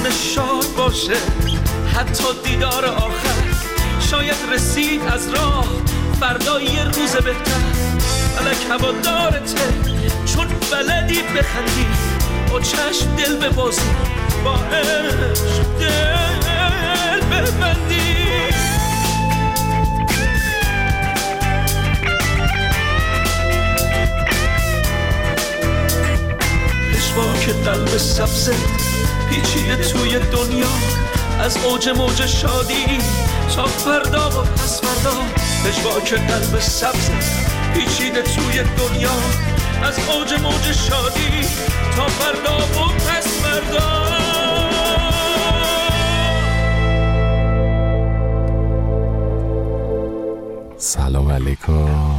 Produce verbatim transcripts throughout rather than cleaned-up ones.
دلتون شاد باشه، حتی دیدار آخر شاید رسید از راه، فردا یه روز بهتر. فلک هوادارته چون بلدی بخندی، با چشم دل ببازی، با عشق دل ببندی. پشواک قلب سبزه پیچیده توی دنیا، از اوج موج شادی تا فردا و پس فردا. پشواک قلب سبزه پیچیده توی دنیا، از اوج موج شادی تا فردا و پس فردا. سلام علیکم.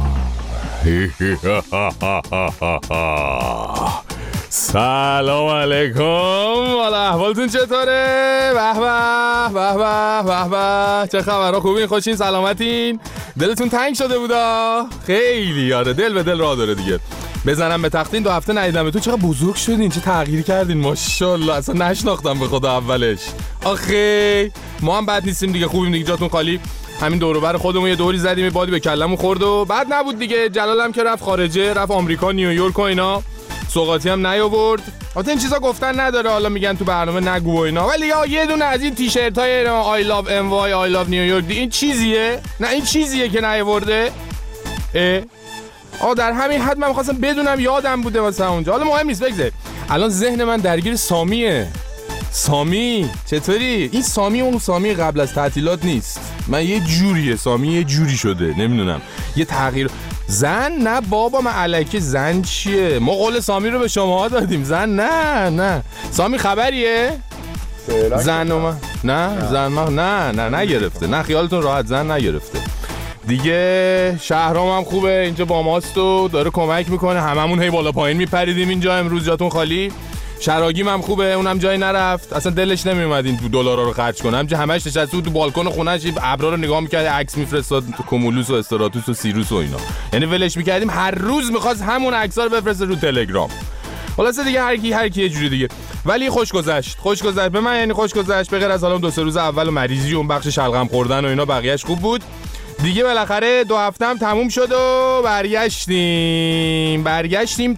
سلام علیکم. والا احوالتون چطوره؟ به به به به به. چه خبرها؟ خوبین؟ خوشین؟ سلامتین؟ دلتون تنگ شده بودا؟ خیلی یاره، دل به دل راه داره دیگه. بزنم به تختین، دو هفته ندیدم تو، چقدر بزرگ شدین، چه تغییری کردین، ماشاءالله. اصلا نشناختم به خدا اولش. آخه ما هم بد نیستیم دیگه، خوبیم دیگه، جاتون خالی. همین دور و بر خودمون یه دوری زدیم، یه بادی به کلمون خورد و بعد نبود دیگه. جلالم که رفت خارجه، رفت آمریکا، نیویورک و اینا، سوغاتی هم نیاورد. البته این چیزا گفتن نداره، حالا میگن تو برنامه نگو و اینا، ولی یا یه دونه از این تیشرتای I love ام وای I love نیویورک، این چیزیه؟ نه این چیزیه که نیاورده. اه آ در همین حد من می‌خواستم بدونم، یادم بوده واسه اونجا. حالا مهم نیست، بگذار. الان ذهن من درگیر سامیه. سامی چطوری؟ این سامی اون سامی قبل از تعطیلات نیست. من یه جوریه سامی، یه جوری شده، نمیدونم، یه تغییر. زن نه بابا، من الکی زن چیه؟ ما قول سامی رو به شما دادیم، زن نه نه. سامی خبریه؟ زن ما نه زن ما نه نه نگرفته، نه خیالتون راحت، زن نگرفته دیگه. شهرام هم خوبه، اینجا با ماست و داره کمک میکنه، هممون هی بالا پایین میپریدیم اینجا. امروز جاتون خالی. شراگیم هم خوبه، اونم جایی نرفت، اصلا دلش نمیومد این دلارا رو خرج کنه، همینجا همش نشسته بود تو بالکن خونه‌اش، ابرا رو نگاه می‌کرد، عکس میفرستاد، کومولوس و استراتوس و سیروس و اینا، یعنی ولش می‌کردیم، هر روز می‌خواست همون عکس‌ها رو بفرسته رو تلگرام. خلاصه دیگه هر کی هر کی یه جوری دیگه، ولی خوش گذشت، خوش گذشت به من، یعنی خوش گذشت، به غیر از حالا دو سه روز اول و مریضی و اون بخش شلغم خوردن و اینا، بقیه‌اش خوب بود دیگه. بالاخره دو هفتم تموم شد و برگشتیم برگشتیم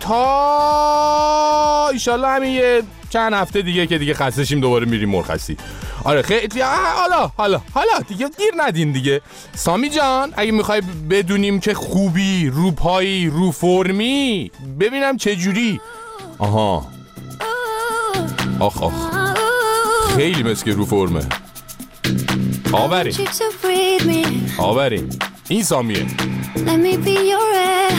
تا ایشالله همین یه چند هفته دیگه که دیگه خسته شیم دوباره میریم مرخصی. آره خیلی حالا حالا حالا دیگه گیر ندین دیگه. سامی جان اگه میخوای بدونیم که خوبی، رو پایی، رو فرمی، ببینم چه جوری. آها آخ آخ خیلی مثل که رو فرمه. آورین آورین این سامیه. Let me be your air.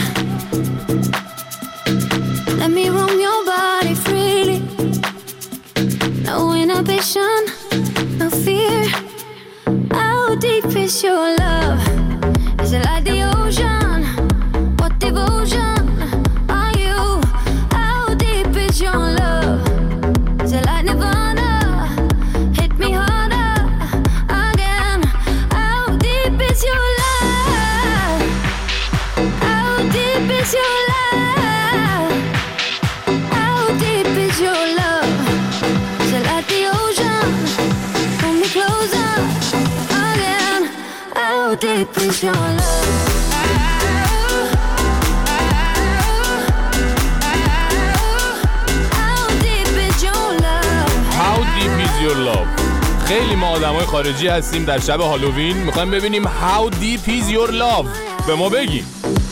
Let me roam your body freely. No inhibition, no fear. How deep is your love? Is it like the ocean? What devotion are you? How deep is your love? Is it like Nirvana? Hit me harder again. How deep is your love? How deep is your love? How deep is your love? Is it like the ocean? Pull me closer again. How deep is your love? How deep is your love? خیلی ما آدمای خارجی هستیم در شب هالووین میخوایم ببینیم How deep is your love. به ما بگی.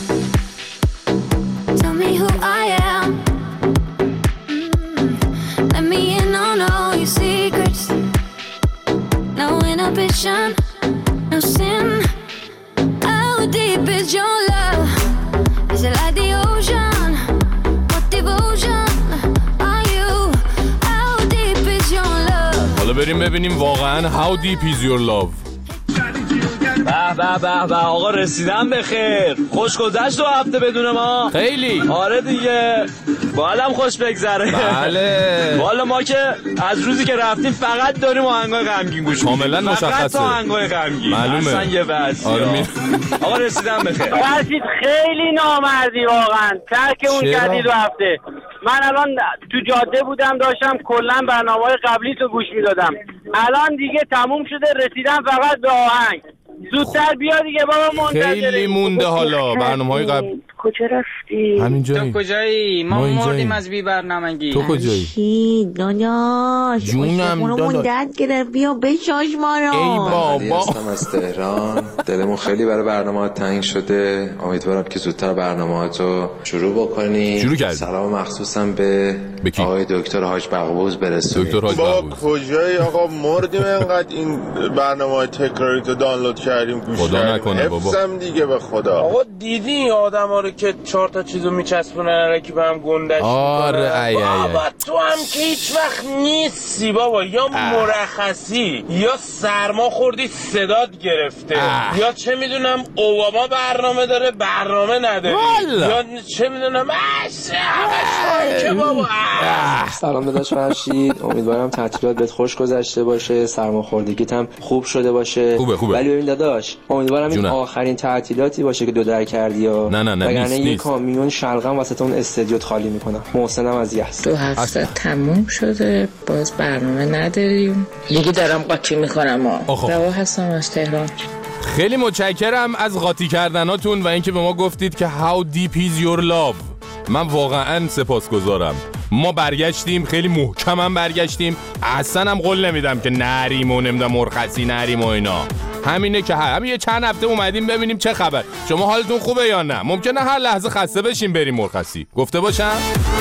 Tell me who I am. Mm. Let me in on all your secrets. No inhibition, no sin. How deep is your love? Is it like the ocean? What devotion are you? How deep is your love? حالا بریم ببینیم واقعا How deep is your love. به به به به آقا رسیدم به خیر. خوش گذشت دو هفته بدون ما. خیلی آره دیگه بالم خوش بگذره. بله والا ما که از روزی که رفتیم فقط داریم آهنگای غمگین گوش میدیم، کاملا مشخصه، فقط آهنگای غمگین. معلومه اصلا یه بس. آره می... آقا رسیدم به خیر. فرشید خیلی نامردی واقعا، ترک اون کردی دو هفته. من الان تو جاده بودم داشتم کلا برنامه‌های قبلی تو گوش میدادم. الان دیگه تموم شده، رسیدم فقط به آهنگ. زودتر بیا دیگه بابا، منتظریم. خیلی مونده حالا برنامه‌های قبل. کجا رفتی؟ همینجایی. تو کجایی؟ ما مردیم از بی برنامگی. تو کجایی؟ چی داداش؟ جونم داداش. درد گرفت، بیا بشاش ما رو. ای بابا. هستم از تهران. دلمون خیلی برای برنامه تنگ شده. امیدوارم که زودتر برنامه‌هاتو شروع بکنی. شروع کردی. سلام مخصوصم به بکی. آقای دکتر حاج بقبوز برسونید. دکتر حاج بقبوز. کجایی آقا؟ مردیم انقدر این برنامه‌های تکراری تو دانلود کردیم گوش کردیم. خدا نکنه بابا. حفظم دیگه به خدا. آقا دیدی آدما رو که چهار تا چیزو میچسبونن الکی به هم گندش میکنن؟ آره ای ای بابا تو هم که هیچ وقت نیستی بابا، یا مرخصی یا سرما خوردی صدات گرفته اه. یا چه میدونم اوباما برنامه داره برنامه نداری والا. یا چه میدونم که بابا. سلام داداش فرشید، امیدوارم تعطیلات بهت خوش گذشته باشه، سرماخوردگیت هم خوب شده باشه. خوبه خوبه. ولی ببین داداش، امیدوارم این آخرین تعطیلاتی باشه که دو در کردی یا نه نه نه وگرنه یه کامیون شلغم وسط اون استادیو خالی میکنم. محسنم از یحیی. دو هفته تموم شده باز برنامه نداریم دیگه، دارم قاطی میکنم. روا هستم از تهران. خیلی متشکرم از قاطی کردناتون و اینکه به ما گفتید که how deep is your love. من واقعا سپاسگزارم. ما برگشتیم، خیلی محکم هم برگشتیم، اصلا هم قول نمیدم که نریم و نمیدم مرخصی نریم و اینا. همینه که همین یه چند هفته اومدیم ببینیم چه خبر، شما حالتون خوبه یا نه. ممکنه هر لحظه خسته بشیم بریم مرخصی. گفته باشم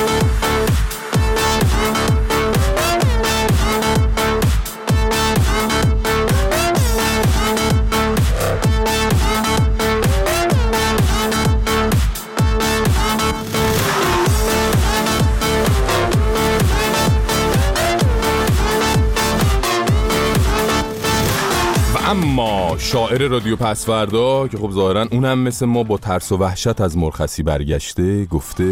اما شاعر رادیو پسوردا که خب ظاهرا اونم مثل ما با ترس و وحشت از مرخصی برگشته گفته،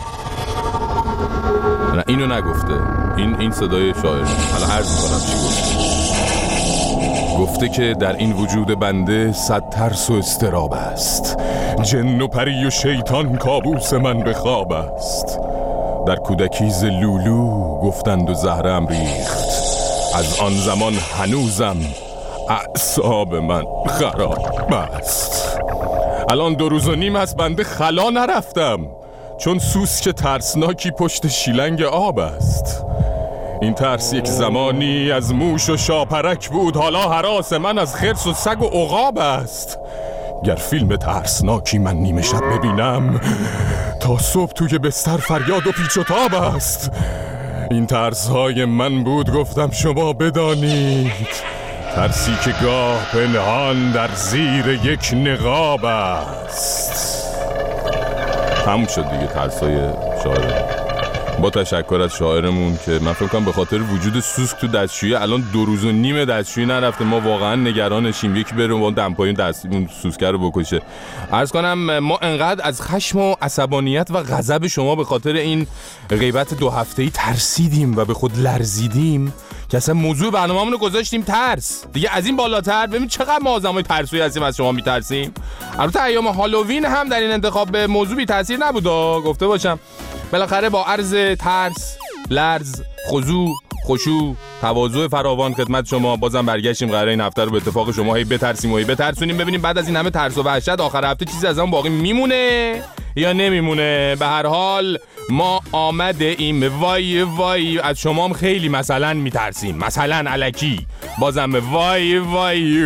نه اینو نگفته، این این صدای شاعر. حالا عرض می‌کنم چی گفته. گفته که در این وجود بنده صد ترس و استراب است، جن و پری و شیطان کابوس من به خواب است. در کودکی ز لولو گفتند و زهرم ریخت، از آن زمان هنوزم اعصاب من خراب است. الان دو روز و نیم از بنده خلا نرفتم، چون سوسک ترسناکی پشت شیلنگ آب است. این ترس یک زمانی از موش و شاپرک بود، حالا هراس من از خرس و سگ و عقاب است. گر فیلم ترسناکی من نیمه شب ببینم، تا صبح توی بستر فریاد و پیچ و تاب است. این ترسهای من بود گفتم شما بدانید، ترسی که گاه پنهان در زیر یک نقاب است. تموم شد دیگه ترسای شاعر. با تشکر از شاعرمون که من فکر کنم به خاطر وجود سوسک تو دستشویی الان دو روز و نیم دستشویی نرفته. ما واقعا نگرانشیم، یکی بره اون دمپایی دستمون سوسکه رو بکشه. عرض کنم ما انقدر از خشم و عصبانیت و غضب شما به خاطر این غیبت دو هفته‌ای ترسیدیم و به خود لرزیدیم که اصلا موضوع برنامه‌مون رو گذاشتیم ترس. دیگه از این بالاتر ببین چقدر ما آدمای ترسویی هستیم از شما میترسیم. البته ایام هالووین هم در این انتخاب به موضوع بی تاثیر نبود، گفته باشم. بالاخره با عرض ترس، لرز، خضوع، خشوع، تواضع فراوان خدمت شما بازم برگشتیم. قراره این هفته رو به اتفاق شما هی بترسیم و هی بترسونیم، ببینیم بعد از این همه ترس و وحشت آخر هفته چیزی از اون باقی میمونه یا نمیمونه. به هر حال ما آمده ایم، وای وای از شما هم خیلی مثلا میترسیم، مثلا الکی بازم وای وای.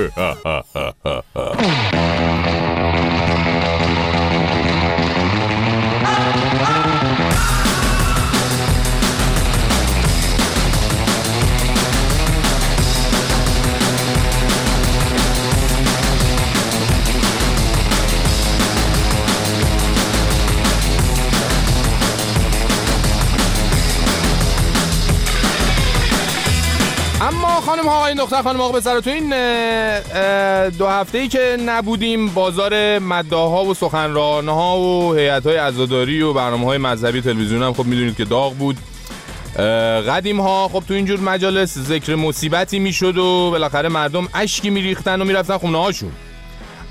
خانم ها آقای دختر خانم آقا بسر تو این دو هفته‌ای که نبودیم بازار مداح‌ها و سخنران‌ها و هیئت‌های عزاداری و برنامه‌های مذهبی تلویزیون هم خب میدونید که داغ بود. قدیم ها خب تو اینجور مجالس ذکر مصیبتی میشد و بالاخره مردم اشکی میریختن و میرفتن خونه هاشون.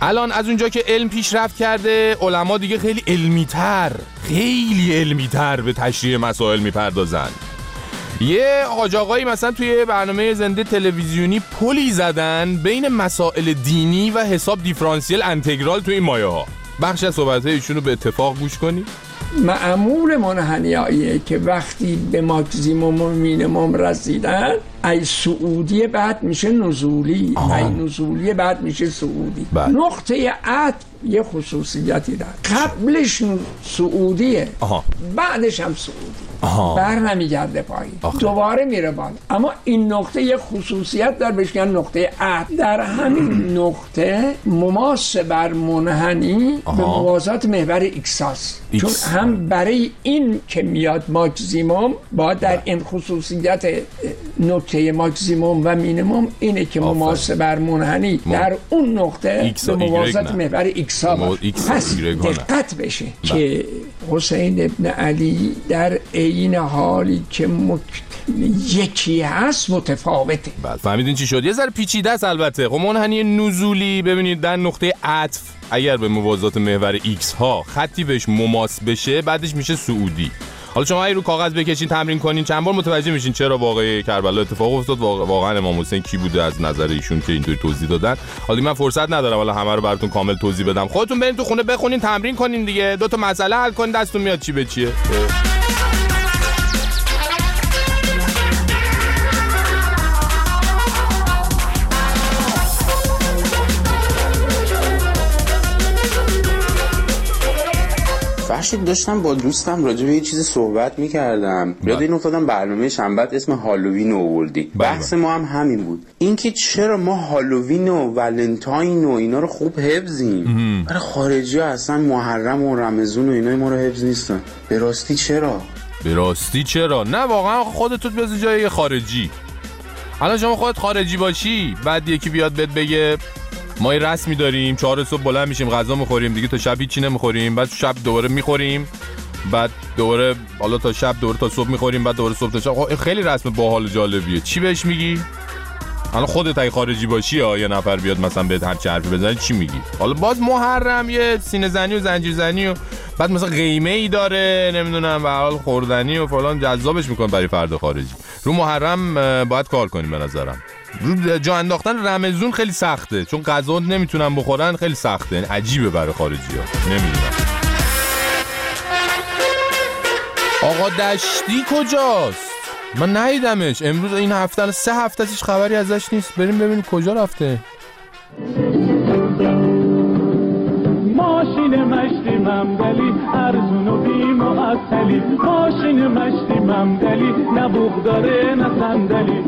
الان از اونجا که علم پیشرفت کرده، علما دیگه خیلی علمی‌تر خیلی علمی‌تر به تشریح مسائل میپردازن. یه حاج آقایی مثلا توی برنامه زنده تلویزیونی پلی زدن بین مسائل دینی و حساب دیفرانسیل انتگرال توی این مایه ها. بخش از صحبت‌های ایشونو به اتفاق گوش کنید. معمول منحنیاییه که وقتی به ماکسیموم و مینیموم رسیدن، ای صعودی بعد میشه نزولی، آه. ای نزولی بعد میشه صعودی. بعد. نقطه عطف یه خصوصیتی داره، قبلش صعودیه، آه. بعدش هم صعودی، بر نمیگرده پایین، دوباره میره بالا. اما این نقطه یه خصوصیت داره، بهش میگن نقطه عطف. در همین نقطه مماس بر منحنی آه. به موازات محور ایکس هست، چون هم برای این که میاد ماکسیموم با در این خصوصیت نقطه ماکسیموم و مینیموم اینه که مماس بر منحنی م... در اون نقطه به موازات محور ایکس ها پس دقت بشه با. که حسین ابن علی در این حالی که مک... یکی هست متفاوته. بله فهمیدین چی شد؟ یه ذره پیچیده است البته. خب منحنی نزولی ببینید در نقطه عطف اگر به موازات محور ایکس ها خطی بهش مماس بشه بعدش میشه صعودی. حالا شما اگه رو کاغذ بکشین تمرین کنین چند بار متوجه میشین چرا واقعه کربلا اتفاق افتاد. واقعا امام حسین کی بوده از نظر ایشون که اینطوری توضیح دادن. حالا من فرصت ندارم حالا همه رو براتون کامل توضیح بدم. خودتون برین تو خونه بخونین تمرین کنین دیگه، دو تا مسئله حل کنین دستتون میاد چی به چیه. فرشید داشتم با دوستم راجع به یه چیز صحبت می‌کردم. یاد این افتادم برنامه شنبه اسم هالووین رو آوردی. بحث ما هم همین بود. اینکه چرا ما هالووین و ولنتاین و اینا رو خوب حفظیم. برای خارجی‌ها اصلا محرم و رمضان و اینا ما رو حفظ نیستن. به راستی چرا؟ به راستی چرا؟ نه واقعا خودت بذار جای خارجی. الان شما خودت خارجی باشی بعد یکی بیاد بهت بگه ما یه رسمی داریم چهار صبح بلند میشیم غذا میخوریم دیگه تا شب هیچی نمیخوریم، بعد شب دوباره میخوریم، بعد دوباره حالا تا شب دوباره تا صبح میخوریم، بعد دوباره صبح تا شب. خیلی رسم باحال جالبیه. چی بهش میگی؟ حالا خودت اگه خارجی باشی یا یه نفر بیاد مثلا بهت هر چی حرفی بزنه چی میگی؟ حالا باز محرم یه سینه زنی و زنجیر زنی و بعد مثلا قیمه ای داره نمیدونم به حال خوردنی و فلان جذابش میکنه برای فرد خارجی. رو محرم باید کار کنیم به نظرم. رو جا انداختن رمضون خیلی سخته چون غذا نمیتونن بخورن، خیلی سخته، یعنی عجیبه برای خارجی‌ها. نمیدونم آقا دشتی کجاست؟ من ندیدمش امروز. این هفته سه هفته ازش خبری ازش نیست. بریم ببینیم کجا رفته. ماشین مشتی ممدلی ارزون و بی معطلی، ماشین مشتی ممدلی نه بوق داره نه صندلی.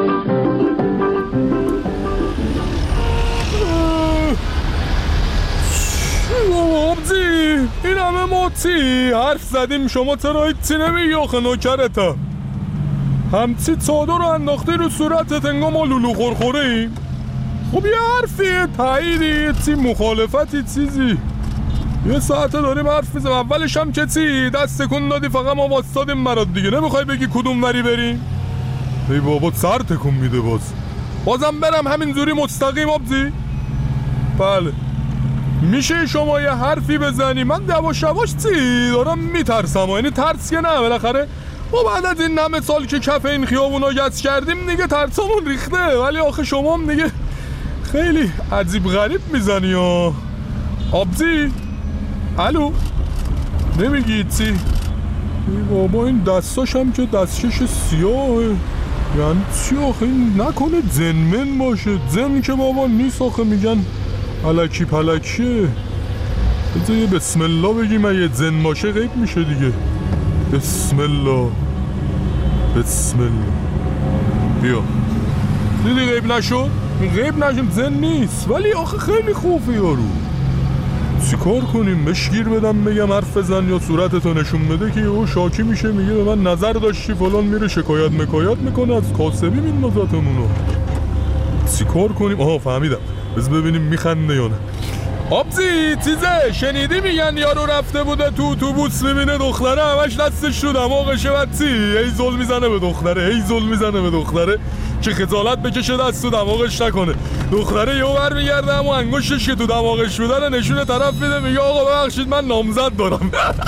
آبزی این همه موتی حرف زدیم شما چرا هیچی نمیگی آخه نوکرتم. همچی چادر رو انداختی رو صورتت انگار ما لولو خورخوره ایم. خب یه حرفیه تاییدی چی مخالفتی چیزی یه ساعته داریم حرف میزم. اولش هم که چی دست تکون دادی فقط ما واسطادیم برات دیگه. نمیخوای بگی کدوم وری بریم؟ ای بابا سر تکون میده باز. بازم برم همینجوری مستقیم آبزی؟ بله میشه شما یه حرفی بزنی من یواش یواش چی دارم میترسم. یعنی ترس که نه بالاخره ما بعد از این همه سال که کف این خیابونا گچ کردیم دیگه ترسمون ریخته. ولی آخه شما هم دیگه خیلی عجیب غریب میزنی ها. آبزی الو نمیگی چی؟ ای بابا این دستاش هم که دستشش سیاهه. یعنی چی آخه این نکنه زنمن باشه؟ زن که بابا نیست آخه میگن الکی پلکیه. بذار یه بسم الله بگیم اگه زن باشه غیب میشه دیگه. بسم الله بسم الله. بیا دیدی غیب نشد؟ غیب نشد زن نیست ولی آخه خیلی خوفه یارو. چی کار کنیم؟ بشگیر بدم بگم حرف بزن یا صورتتو نشون بده که او شاکی میشه میگه به من نظر داشتی فلان، میره شکایت مکایت میکنه از کاسبی میندازتمونو. چی کار کنیم؟ آها فهمیدم. بذار ببینیم میخنده یا نه. آبزی چیزه شنیدی میگن یارو رفته بوده تو اتوبوس میبینه دختره همش دستش تو دماغشه و چی هی زل میزنه به دختره هی زل میزنه به دختره که خجالت بکشه دست تو دماغش نکنه. دختره یهو برمیگرده اما انگشتش که تو دماغش بوده رو نشون طرف میده میگه آقا ببخشید من نامزد دارم.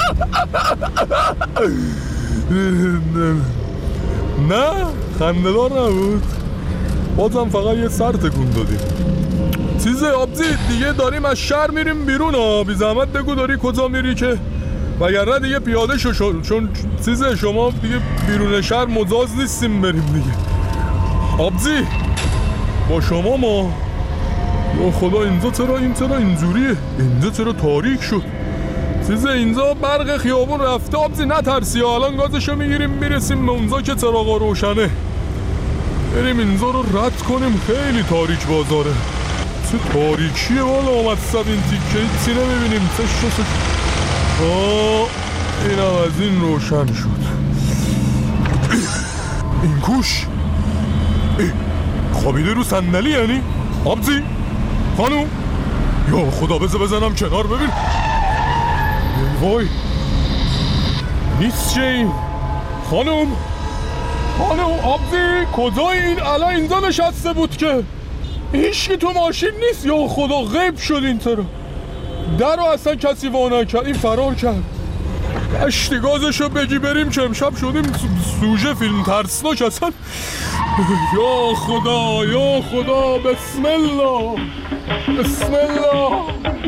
نه خنده‌دار نبود، بازم فقط یه سر تکون دادیم. چیزه آبزی دیگه داریم از شهر میریم بیرون ها، بی زحمت بگو داری کجا میری که وگرنه دیگه پیاده شو شد، چون چیزه شما دیگه بیرون شهر مجاز نیستیم بریم دیگه. آبزی با شما ما یا خدا اینجا چرا این چرا اینجوریه، اینجا چرا تاریک شد. چیزه اینجا برق خیابون رفته. آبزی نترسی الان گازشو میگیریم میرسیم به اونجا که چراغا روشنه، بریم اینجا رو رد کنیم. خیلی تاریک بازاره، چه تاریکیه والا آمد صد این تیکه چی نمیبینیم. چه شو آه این هم از این روشن شد. این کوش خوابیده رو صندلی یعنی؟ آبزی خانوم یا خدا بزه بزنم کنار ببین. وای نیست چه این خانوم خانوم آبزی کجا این الان اینجا نشسته بود که هیچ که تو ماشین نیست. یا خدا غیب شد این طرف در رو اصلا کسی وانه کرد، این فرار کرد. اشتی گازشو بگی بریم که امشب شدیم سوژه فیلم ترسناک اصلا. یا خدا یا خدا بسم الله بسم الله.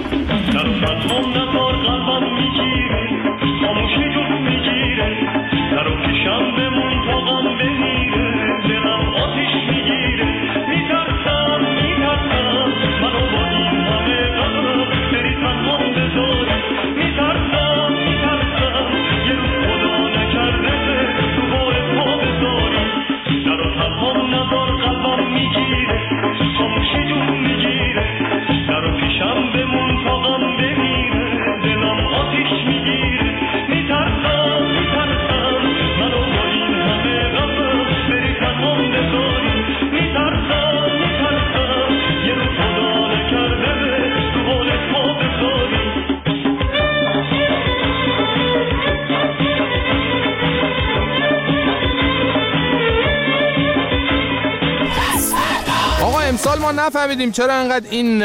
امسال ما نفهمیدیم چرا انقدر این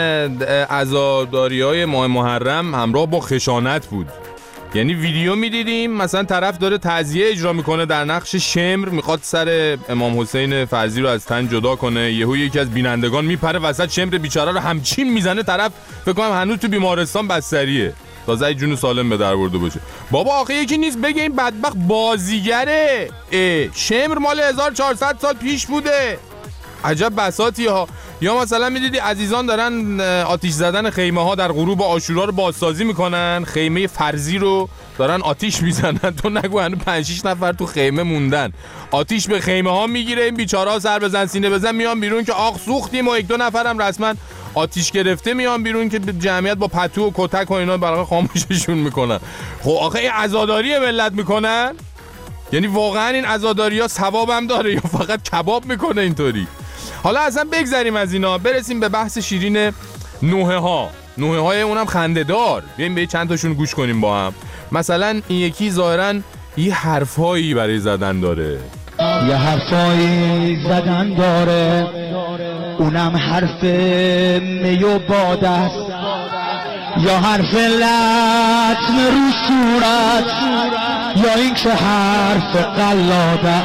عزاداری‌های ماه محرم همراه با خشانت بود. یعنی ویدیو میدیدیم مثلا طرف داره تعزیه اجرا میکنه در نقش شمر، میخواد سر امام حسین فرزی رو از تن جدا کنه، یهو یکی از بینندگان میپره وسط شمر بیچاره رو همچین میزنه، طرف فکر کنم هنوز تو بیمارستان بستریه تازه جون سالم به در برده باشه. بابا آخه یکی نیست بگه این بدبخت بازیگره، شمر مال هزار و چهارصد سال پیش بوده. عجب بساطی ها. یا مثلا میدیدی عزیزان دارن آتیش زدن خیمه ها در غروب عاشورا رو بازسازی میکنن، خیمه فرضی رو دارن آتیش میزنن، تو نگو هنو پنج شش نفر تو خیمه موندن، آتیش به خیمه ها میگیره، این بیچاره ها سر بزن سینه بزن میان بیرون که آخ سوختیم و یک دو نفرم رسما آتیش گرفته میان بیرون که جمعیت با پتو و کتک و اینا برای خاموششون میکنن. خب آخه این عزاداری ملت میکنن؟ یعنی واقعا این عزاداری ها ثواب هم داره یا فقط کباب میکنه اینطوری؟ حالا اصلا بگذریم از اینا، برسیم به بحث شیرین نوحه ها. نوحه های اونم خنده دار، بیاییم به چند تاشون گوش کنیم با هم. مثلا این یکی ظاهراً یه حرفایی برای زدن داره، یه حرفایی زدن داره، اونم حرف می و باد است، یا حرف لطم رو صورت، یا این که حرف قلاده.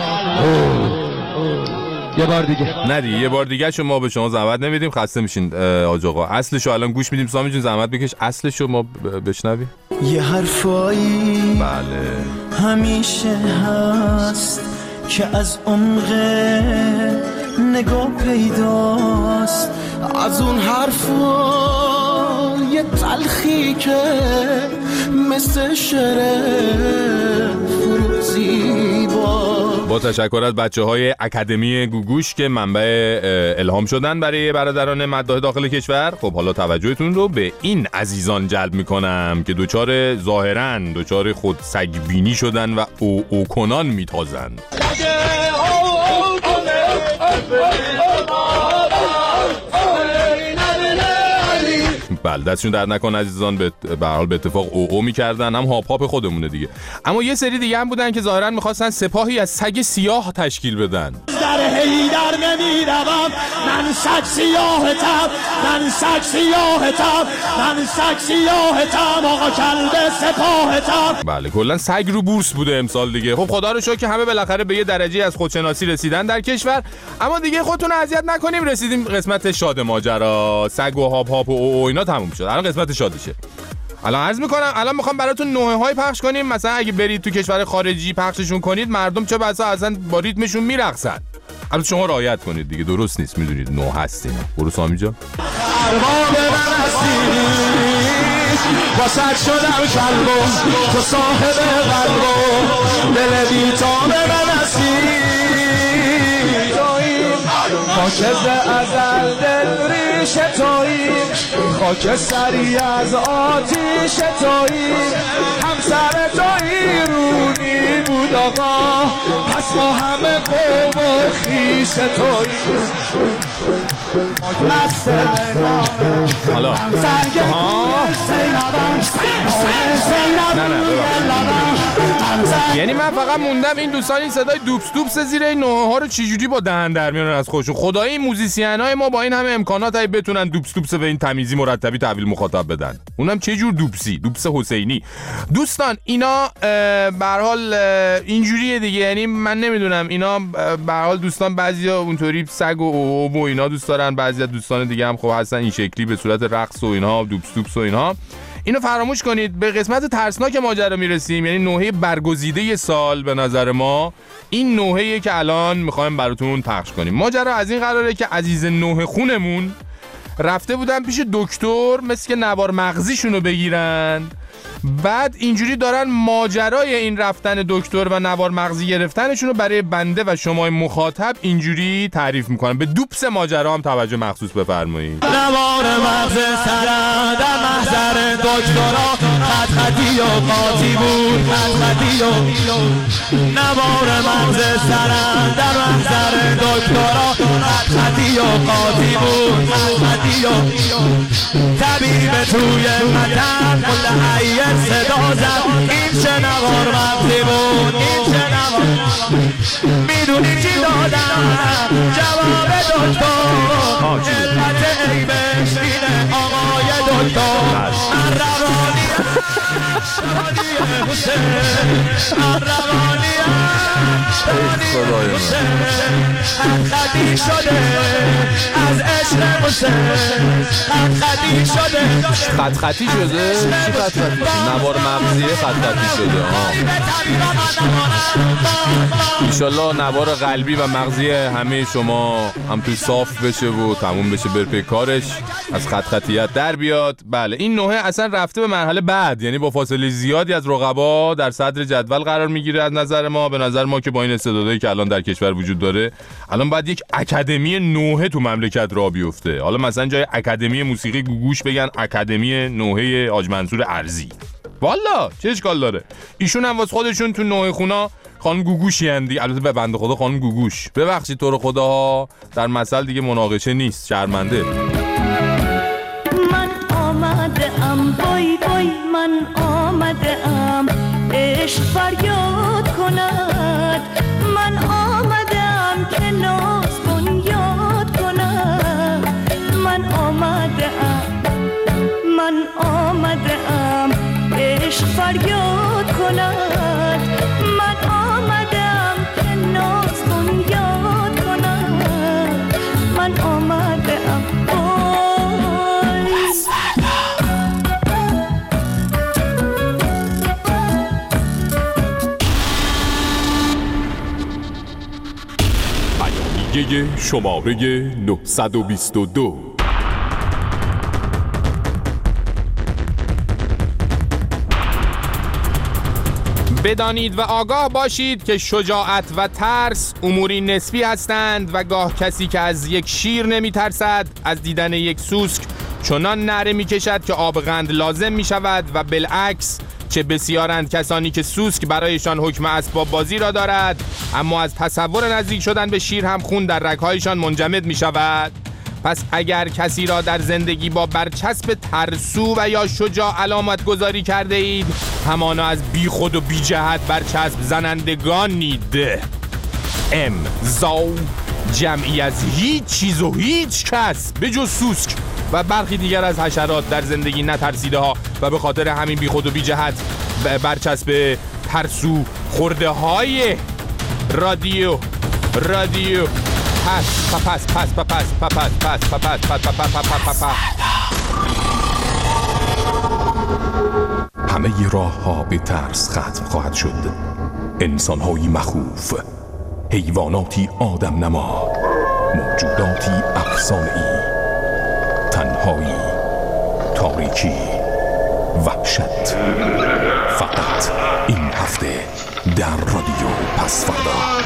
یه بار دیگه نه دیگه یه بار دیگه شما به شما زحمت نمیدیم، خسته میشین آج آقا. اصلشو الان گوش میدیم. سامی جون زحمت بکش اصلشو ما بشنویم. یه حرفایی بله همیشه هست که از عمق نگاه پیداست، از اون حرفا یه تلخی که مثل شعر فروزی با با تشکر از بچه های اکادمی گوگوش که منبع الهام شدن برای برادران مداح داخل کشور. خب حالا توجهتون رو به این عزیزان جلب میکنم که دوچار ظاهراً دوچار خود سگبینی شدن و او او کنان میتازن. بله دستشون در نکن عزیزان، به به حال به اتفاق او او میکردن، هم هاپ هاپ خودمونه دیگه. اما یه سری دیگه هم بودن که ظاهرا میخواستن سپاهی از سگ سیاه تشکیل بدن. در هیدر نمیروم من سگ سیاهتم، من سگ سیاهتم، من سگ سیاهتم، آقا کلب سپاهتم. بله کلا سگ رو بورس بوده امسال دیگه. خب خدا رو شکر که همه بالاخره به یه درجه از خودشناسی رسیدن در کشور. اما دیگه خودتون اذیت نکنیم، رسیدیم قسمت شاد ماجرا. سگ و هاپ هاپ و او اینا تموم شد، الان قسمت شادشه. الان عرض میکنم الان میخوام براتون نوحه های پخش کنیم. مثلا اگه برید تو کشور خارجی پخششون کنید، مردم چه بسا اصلا با ریتمشون میرقصن. البته شما رعایت کنید دیگه، درست نیست، میدونید نو هستین. برو سامی جان. واسه شدم کلبو تو صاحب قلبو دل بیتاب من هستی، خاکز ازل دل ریش تویی، خاک سری از آتیش تویی، همسر تویی رونی بود آقا، پس ما همه قوم و خیش تویی. حالا نه نه یعنی من فقط موندم این دوستان این صدای دوبس دوبس زیر این نوحه ها رو چجوری با دهن در میارن از خودشون. خدای این موزیسین های ما با این همه امکانات های بتونن دوبس دوبس به این تمیزی مرتبی تحویل مخاطب بدن، اونم چه جور دوبسی، دوبس حسینی. دوستان اینا به هر حال اینجوریه دیگه، یعنی من نمیدونم اینا به هر حال دوستان بعضیا اونطوری سگ و او و اینا دوست دارن، بعضیا دوستان دیگه هم خب هستن این شکلی به صورت رقص و اینها، دوبس دوبس و اینها. اینو فراموش کنید. به قسمت ترسناک ماجرا میرسیم، یعنی نوحه برگزیده سال به نظر ما این نوحه‌ایه که الان میخوایم براتون پخش کنیم. ماجرا از این قراره که عزیز نوحه خونمون رفته بودن پیش دکتر مثل که نوار مغزیشونو بگیرن، بعد اینجوری دارن ماجرای این رفتن دکتر و نوار مغزی گرفتنشونو برای بنده و شما مخاطب اینجوری تعریف میکنن. به دوبس ماجرا هم توجه مخصوص بفرمایید. نوار مغز سرم در محضر دکترا، خط خطی و قاطی بود، خط خطی و نوار مغز سرم در محضر دکترا، خط خطی و قاطی بود، خط خطی و طبیب توی مطب کل حیه صدا زد، این چه نوار مغزی بود، این چه نوار میدونی چی دادم جواب دکتر، علت عیبش اینه آقای دکتر، من روانیم روانی حسین، من روانیم روانی حسین، خط خطی شده از عشق حسین، خط خطی شده خط خطی شده؟ چی خط خطی؟ نوار مغزیه خط خطی شده. ایشالله نوار قلبی و مغزی همه شما هم توی صاف بشه و تموم بشه، بر پی کارش، از خط خطیت در بیاد. بله این نوحه اصلا رفته به مرحله بعد، یعنی با فاصله زیادی از رقبا در صدر جدول قرار میگیره. از نظر ما به نظر ما که با این استعدادایی که الان در کشور وجود داره، الان باید یک اکادمی نوحه تو مملکت راه بیفته. حالا مثلا جای اکادمی موسیقی گوگوش بگن اکادمی نوحه حاج منصور ارزی. والا چه اشکال داره؟ ایشون هم واسه خودشون تو نوحه خونا خانم گوگوشی اندی. البته به بنده خدا خانم گوگوش، ببخشید تو رو خداها، در مثل دیگه مناقشه نیست، شرمنده. من آمده ام بای بای، من آمده ام عشق فریاد کند، من آمده ام که ناز بنیاد کند، من آمده ام من آمده ام عشق فریاد کند، من آمده ام که ناز بنیاد کند، من آمده ام بیانیه شماره نهصد و بیست و دو. بدانید و آگاه باشید که شجاعت و ترس اموری نسبی هستند و گاه کسی که از یک شیر نمی ترسد از دیدن یک سوسک چنان نعره می کشد که آب قند لازم می شود و بالعکس چه بسیارند کسانی که سوسک برایشان حکم اسباب بازی را دارد، اما از تصور نزدیک شدن به شیر هم خون در رگ‌هایشان منجمد می شود. پس اگر کسی را در زندگی با برچسب ترسو و یا شجاع علامت گذاری کرده اید، همانا از بی خود و بی جهت برچسب زنندگانید. امضا جمعی از هیچ چیز و هیچ کس به جز سوسک و برخی دیگر از حشرات در زندگی نترسیده ها و به خاطر همین بی خود و بی جهت برچسب ترسو خورده های رادیو رادیو پس پس پس پس پس پس پس پس پس پس پس. همه راه ها به ترس ختم خواهد شد. انسان هایی مخوف، حیواناتی آدم نما، موجوداتی افسانه‌ای، تنهایی، تاریکی، وحشت. فقط این هفته در رادیو پس‌فردا.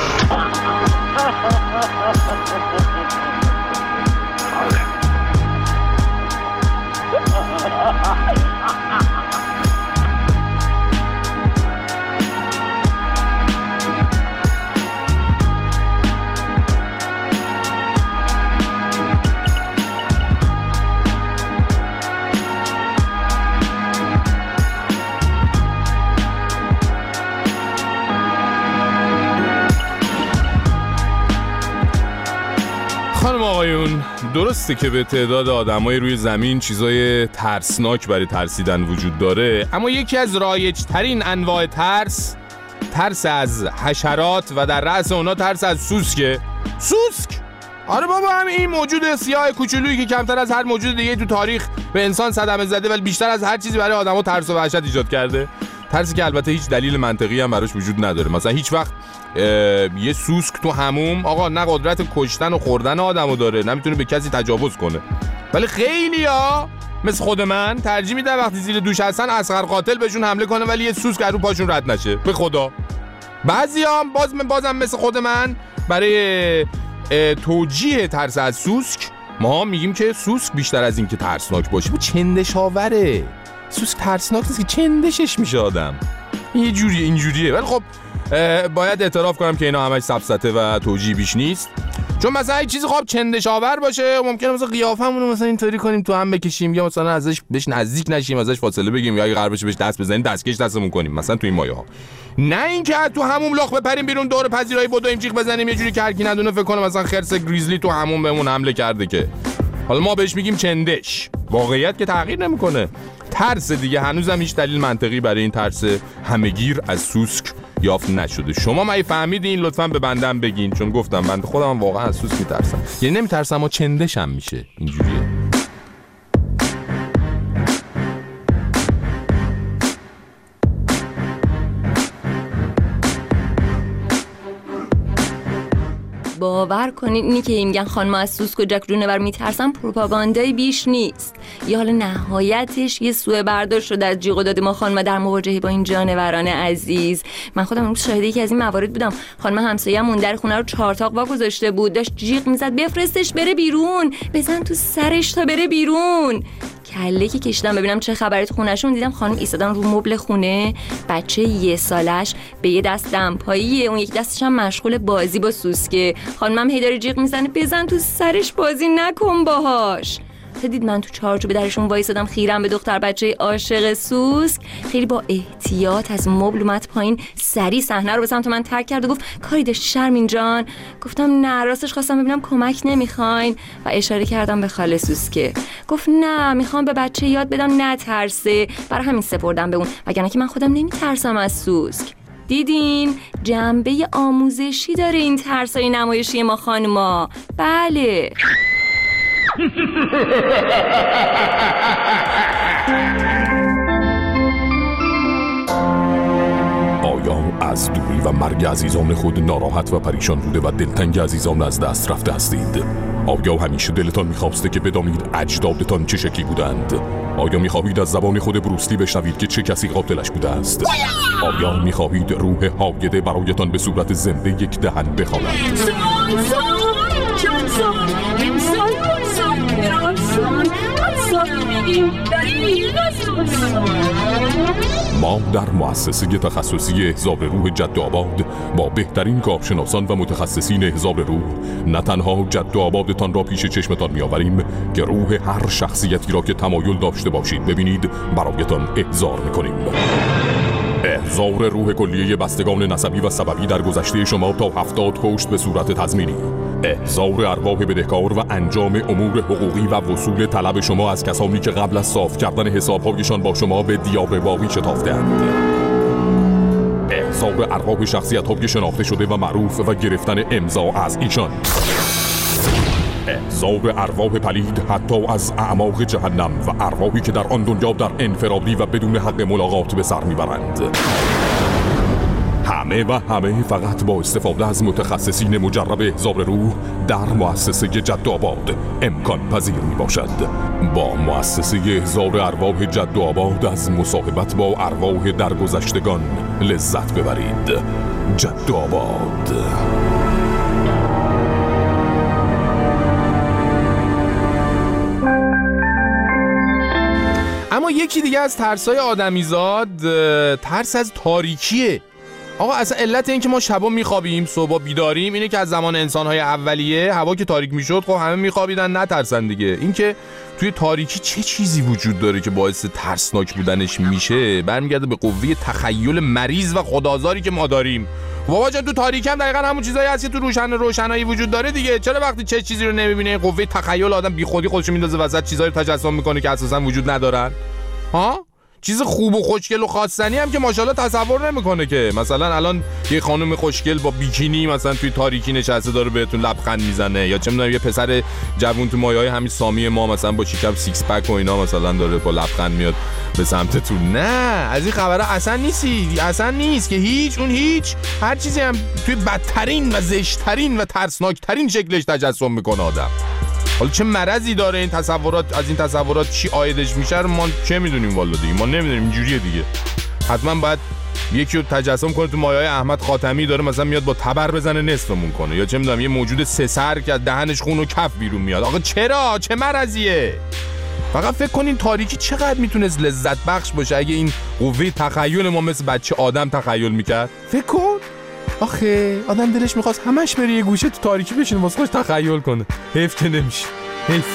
خانم آقایون، درسته که به تعداد آدمای روی زمین چیزای ترسناک برای ترسیدن وجود داره، اما یکی از رایج‌ترین انواع ترس ترس از حشرات و در رأس اونا ترس از سوسکه. سوسک؟ آره بابا، هم این موجود سیاه کوچولویی که کمتر از هر موجود دیگه تو تاریخ به انسان صدمه زده ولی بیشتر از هر چیزی برای آدم‌ها ترس و وحشت ایجاد کرده. ترسی که البته هیچ دلیل منطقی هم براش وجود نداره. مثلا هیچ وقت یه سوسک تو حموم آقا نه قدرت کشتن و خوردن آدمو داره، نمیتونه به کسی تجاوز کنه، ولی خیلیا مثل خود من ترجیح میدن وقتی زیر دوش هستن اصغر قاتل بهشون حمله کنه ولی یه سوسک رو پاشون رد نشه. به خدا بعضیام باز من بازم مثل خود من برای توجیه ترس از سوسک ما میگیم که سوسک بیشتر از این که ترسناک باشه با چندش آوره. سوسک ترسناک نیست که چندشش میشه آدم، یه جوری اینجوریه. ولی خب باید اعتراف کنم که اینا همش سفسطه و توجیه بیش نیست، چون مثلا یه چیزی خب چندش آور باشه ممکنه مثلا قیافمون رو مثلا اینطوری کنیم تو هم بکشیم یا مثلا ازش بهش نزدیک نشیم، ازش فاصله بگیریم یا اگه قرار باشه بهش دست بزنیم دستکش دستمون کنیم مثلا تو این مایه ها. نه اینکه تو هموم لاخ بپریم بیرون دور پذیرایی بدویم جیغ بزنیم یه جوری که هر کی ندونه فکر کنه مثلا خرس گریزلی تو هموم بهمون حمله کرده، که حالا ما بهش میگیم چندش، واقعیت که تغییر نمیکنه. ترس دیگه هنوزم هیچ دلیل منطقی برای این ترس همه‌گیر از سوسک یافت نشده. شما مگه فهمیدین؟ لطفاً به بندم بگین، چون گفتم بنده خودم واقعا از سوسک میترسم، یعنی نمیترسم اما چندشم میشه اینجوریه. باور کنید اینی که میگن خانم از سوسک و جک جونور میترسن پروپاگاندای بیش نیست. یا حالا نهایتش یه سوء برداشت شده از جیغ و داد ما خانم در مواجهه با این جانوران عزیز. من خودم اون شاهد یکی از این موارد بودم. خانم همسایه‌مون در خونه رو چهارتاق وا گذاشته بود، داشت جیغ میزد بفرستش بره بیرون، بزن تو سرش تا بره بیرون. کله که کشیدم ببینم چه خبره تو خونه‌شون، دیدم خانم ایستادن رو مبل خونه، بچه یه سالش به یه دست دمپایی، اون یک دستش هم مشغول بازی با سوسکه. خانمم هی داره جیغ میزنه بزن تو سرش بازی نکن باهاش. تا دید من تو چارچوب درشون وایسادم خیرم به دختر بچه عاشق سوسک، خیلی با احتیاط از مبل اومد پایین، سری صحنه رو به سمت من ترک کرد و گفت کاری داشت شرمین جان؟ گفتم نه، راستش خواستم ببینم کمک نمیخواین و اشاره کردم به خاله سوسکه. گفت نه میخوام به بچه یاد بدم نترسه، برای همین سپردم به اون، وگرنه که من خودم نمیترسم از سوسک. دیدین جنبه آموزشی داره این ترسای نمایشی ما خانما. بله آیا از دوری و مرگ عزیزان خود ناراحت و پریشان بوده و دلتنگ عزیزان از دست رفته هستید؟ آیا همیشه دلتان میخواسته که بدانید اجدادتان چه شکلی بودند؟ آیا میخواهید از زبان خود بروسلی بشنوید که چه کسی قاتلش بوده است؟ آیا میخواهید روح حاقده برایتان به صورت زنده یک دهن بخواند؟ ما در مؤسسه تخصصی احضار روح جدوآباد با بهترین کارشناسان و متخصصین احضار روح نه تنها جدوآبادتان را پیش چشمتان می‌آوریم که روح هر شخصیتی را که تمایل داشته باشید ببینید برایتان احضار می‌کنیم. احضار روح کلیه بستگان نسبی و سببی در گذشته شما تا هفتاد کشت به صورت تضمینی. احضار ارواح بدهکار و انجام امور حقوقی و وصول طلب شما از کسانی که قبل از صاف کردن حساب‌هایشان با شما به دیار باقی شتافته‌اند. احضار ارواح شخصیت‌های شناخته شده و معروف و گرفتن امضا از ایشان. احضار ارواح پلید حتی از اعماق جهنم و ارواحی که در آن دنیا در انفرادی و بدون حق ملاقات به سر میبرند. همه و همه فقط با استفاده از متخصصین مجرب احضار روح در مؤسسه جدوآباد امکان پذیر می باشد. با مؤسسه احضار ارواح جدوآباد از مصاحبت با ارواح درگذشتگان لذت ببرید. جدوآباد. اما یکی دیگه از ترسای آدمیزاد ترس از تاریکیه. آقا اصلا علت این که ما شبا میخوابیم صبح بیداریم اینه که از زمان انسانهای اولیه هوا که تاریک میشد خب همه میخوابیدن نترسن دیگه. این که توی تاریکی چه چیزی وجود داره که باعث ترسناک بودنش میشه برمیگرده به قوه تخیل مریض و خودآزاری که ما داریم. بابا جان تو تاریکی هم دقیقاً همون چیزایی هست که تو روشن روشنایی وجود داره دیگه. چرا وقتی چه چیزی رو نمیبینه قوه تخیل آدم بیخودی خودشو میندازه وسط چیزایی رو تجسم میکنه که اساساً وجود ندارن؟ ها؟ چیز خوب و خوشگل و خواستنی هم که ماشاءالله تصور نمیکنه که مثلا الان یه خانم خوشگل با بیکینی مثلا توی تاریکی نشسته داره بهتون لبخند میزنه، یا چه میدونم یه پسر جوون تو مایه‌های همین سامی ما مثلا با شکم سیکس پک و اینا مثلا داره با لبخند میاد به سمتتون. نه از این خبرها اصلا نیستی، اصلا نیست که هیچ. اون هیچ هر چیزی هم توی بدترین و زشتترین و ترسناکترین شکلش تجسم میکنه آدم. حالا چه مرضی داره این تصورات، از این تصورات چی عایدش میشه ما چه میدونیم والا دیگه، ما نمیدونیم اینجوریه دیگه. حتما باید یکی رو تجسم کنه تو مایه‌های احمد خاتمی داره مثلا میاد با تبر بزنه نصفمون کنه، یا چه میدونم یه موجود سه سر که از دهنش خون و کف بیرون میاد. آقا چرا؟ چه مرضیه؟ فقط فکر کنین تاریکی چقدر میتونست لذت بخش باشه اگه این قوه تخیل ما مثل بچه آدم تخیل میکرد. فکر کن آخه آدم دلش میخواست همش بره یه گوشه تو تاریکی بشینه واسه خودش تخیل کنه. حیف که نمیشه، حیف.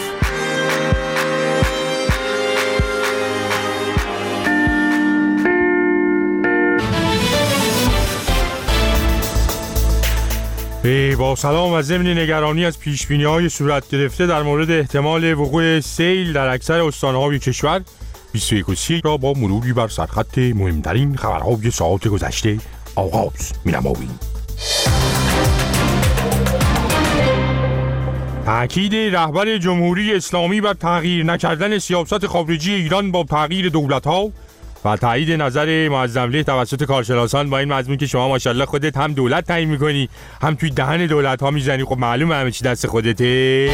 با سلام و ضمن نگرانی از پیشبینی‌های صورت گرفته در مورد احتمال وقوع سیل در اکثر استان‌های کشور، بیست و یک و سی را با مروری بر سرخط مهمترین خبرهای ساعات گذشته آغاز می‌نماییم. تأکید رهبر جمهوری اسلامی بر تغییر نکردن سیاست خارجی ایران با تغییر دولت‌ها و تایید نظر معظم‌له توسط کارشناسان با این مضمون که شما ماشاءالله خودت هم دولت تعیین می‌کنی هم توی دهن دولت‌ها میزنی. خب معلومه همه چی دست خودته.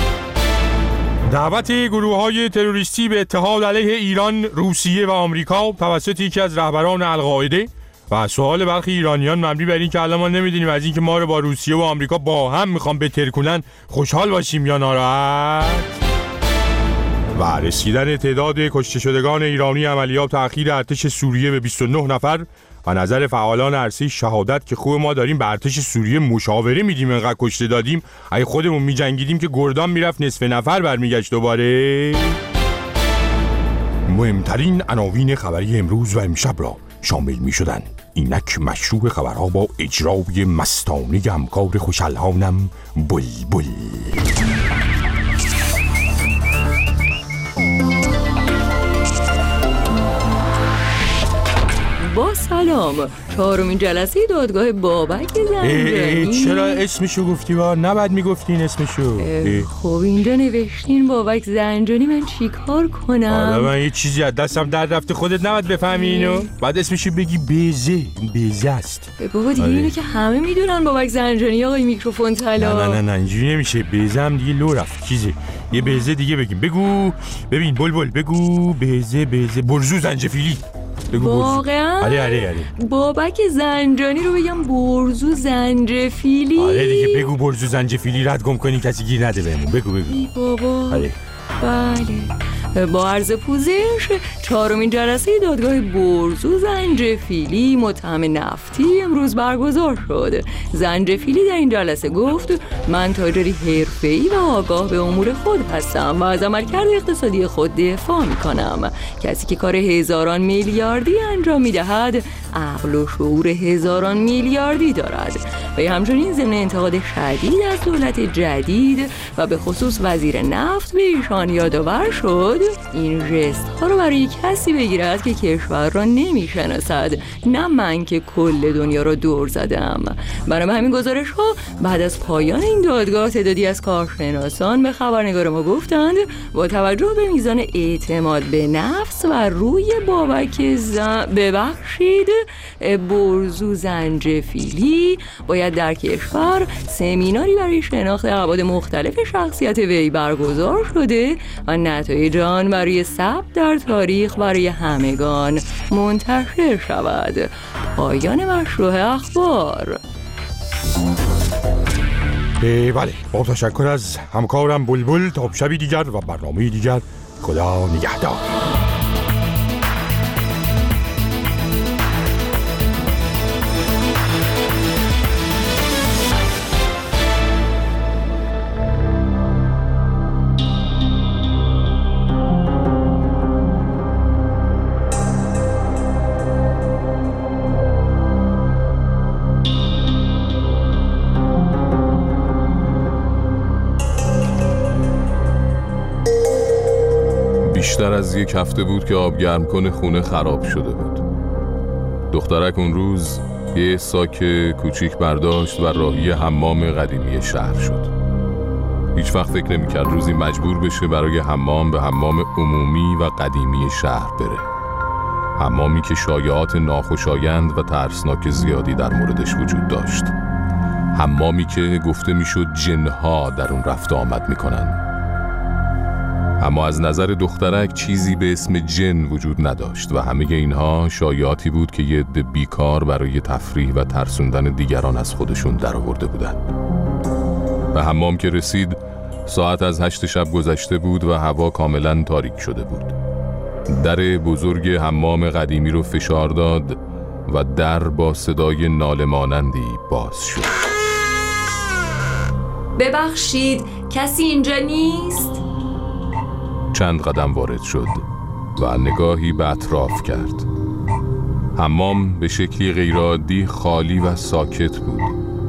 دعوت گروه‌های تروریستی به اتحاد علیه ایران، روسیه و آمریکا توسط یکی از رهبران القاعده و سوال برخی ایرانیان مبنی بر این که الان ما نمیدونیم از این که ما رو با روسیه و آمریکا با هم میخوان بترکونن خوشحال باشیم یا ناراحت. و رسیدن تعداد کشته شدگان ایرانی عملیات اخیر ارتش سوریه به بیست و نه نفر و نظر فعالان عرصه شهادت که خوب ما داریم به ارتش سوریه مشاوره میدیم انقدر کشته دادیم، اگه خودمون میجنگیدیم که گردان میرفت نصف نفر برمیگشت دوباره. مهمترین عناوین خبری امروز و امشب را شامل می شدن. اینک مشروع خبرها با اجرای مستانه همکار خوشالهانم بلبل. با سلام، چهارمین جلسه دادگاه بابک زنجانی. چرا اسمشو گفتی؟ با نباید میگفتین اسمشو. خب اینجا نوشتین بابک زنجانی، من چی کار کنم؟ حالا من یه چیزی از دستم در رفته، خودت نباید بفهمی اینو. بعد اسمشو بگی بیزه، بیزه است. بابا دیگه اینو که همه میدونن بابک زنجانی آقای میکروفون طلا. نه نه نه اینجوری نمیشه، بیزه هم دیگه لو رفت چیزه. یه بیزه دیگه بگیم. بگو ببین بلبل، بگو بیزه بیزه برزو زنجفیلی. واقعا؟ آره آره آره. بابک زنجانی رو بگم برزو زنجفیلی؟ آره دیگه بگو برزو زنجفیلی، رد گم کنی کسی گیر نده بهمون. بگو بگو. ای بابا. آره. بله با عرض پوزش چهارمین جلسه دادگاه برزو زنجفیلی متهم نفتی امروز برگزار شد. زنجفیلی در این جلسه گفت من تاجری حرفه‌ای و آگاه به امور خود هستم و از عملکرد اقتصادی خود دفاع می‌کنم. کسی که کار هزاران میلیاردی انجام می‌دهد عقل و شعور هزاران میلیاردی دارد. و همچنین ضمن انتقاد شدید از دولت جدید و به خصوص وزیر نفت به ایشان یادآور شد این ژست ها رو برای کسی بگیرد که کشور را نمیشناسد، نه من که کل دنیا را دور زدم. برای همین گزارش ها بعد از پایان این دادگاه تعدادی از کارشناسان به خبرنگار ما گفتند با توجه به میزان اعتماد به نفس و روی بابک زن... ببخشید برزو زنجفیلی باید در کشور سمیناری برای شناخت ابعاد مختلف شخصیت وی برگزار شده و نتایج آن برای ثبت در تاریخ برای همگان منتشر شود. پایان مشروع اخبار. بله، با تشکر از همکارم بلبل. تا شبی دیگر و برنامه دیگر، خدا نگهدار. بیشتر از یک هفته بود که آب گرم کن خونه خراب شده بود. دخترک اون روز یه ساک کوچیک برداشت و راهی حمام قدیمی شهر شد. هیچ وقت فکر نمی‌کرد روزی مجبور بشه برای حمام به حمام عمومی و قدیمی شهر بره. حمامی که شایعات ناخوشایند و ترسناک زیادی در موردش وجود داشت. حمامی که گفته میشد جنها در اون رفت آمد میکنن. اما از نظر دخترک چیزی به اسم جن وجود نداشت و همه اینها شایعاتی بود که یه عده بیکار برای تفریح و ترسوندن دیگران از خودشون در آورده بودن. به حمام که رسید ساعت از هشت شب گذشته بود و هوا کاملا تاریک شده بود. در بزرگ حمام قدیمی رو فشار داد و در با صدای ناله مانندی باز شد. ببخشید، کسی اینجا نیست؟ چند قدم وارد شد و نگاهی به اطراف کرد. حمام به شکلی غیرعادی خالی و ساکت بود.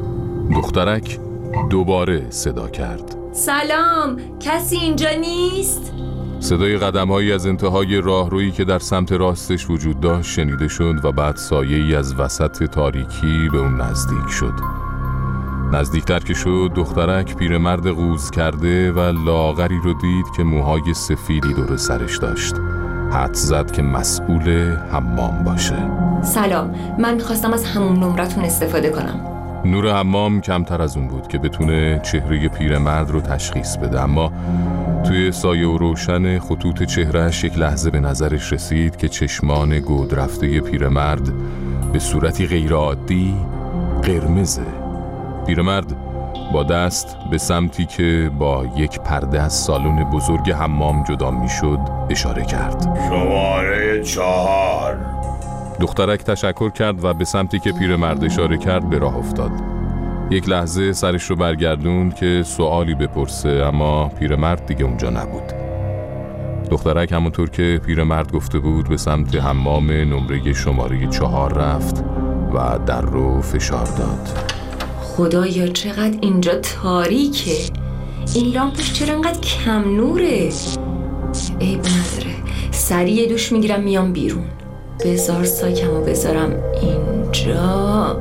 دخترک دوباره صدا کرد. سلام، کسی اینجا نیست؟ صدای قدم‌هایی از انتهای راهرویی که در سمت راستش وجود داشت شنیده شد و بعد سایه‌ای از وسط تاریکی به اون نزدیک شد. نزدیکتر که شد دخترک پیرمرد قوز کرده و لاغری رو دید که موهای سفیدی دور سرش داشت. حدس زد که مسئول حمام باشه. سلام، من میخواستم از همون نمرتون استفاده کنم. نور حمام کمتر از اون بود که بتونه چهره پیرمرد رو تشخیص بده، اما توی سایه و روشن خطوط چهرهش یک لحظه به نظرش رسید که چشمان گود رفته پیرمرد به صورتی غیرعادی قرمزه. پیرمرد با دست به سمتی که با یک پرده از سالن بزرگ حمام جدا میشد اشاره کرد. شماره چهار. دخترک تشکر کرد و به سمتی که پیرمرد اشاره کرد به راه افتاد. یک لحظه سرش رو برگردوند که سوالی بپرسه، اما پیرمرد دیگه اونجا نبود. دخترک همونطور که پیرمرد گفته بود به سمت حمام نمره شماره چهار رفت و در رو فشار داد. خدایا چقدر اینجا تاریکه. این لامپش چرا انقدر کم نوره؟ عیب نداره، سریع دوش میگیرم میام بیرون. بذار ساکمو بذارم اینجا.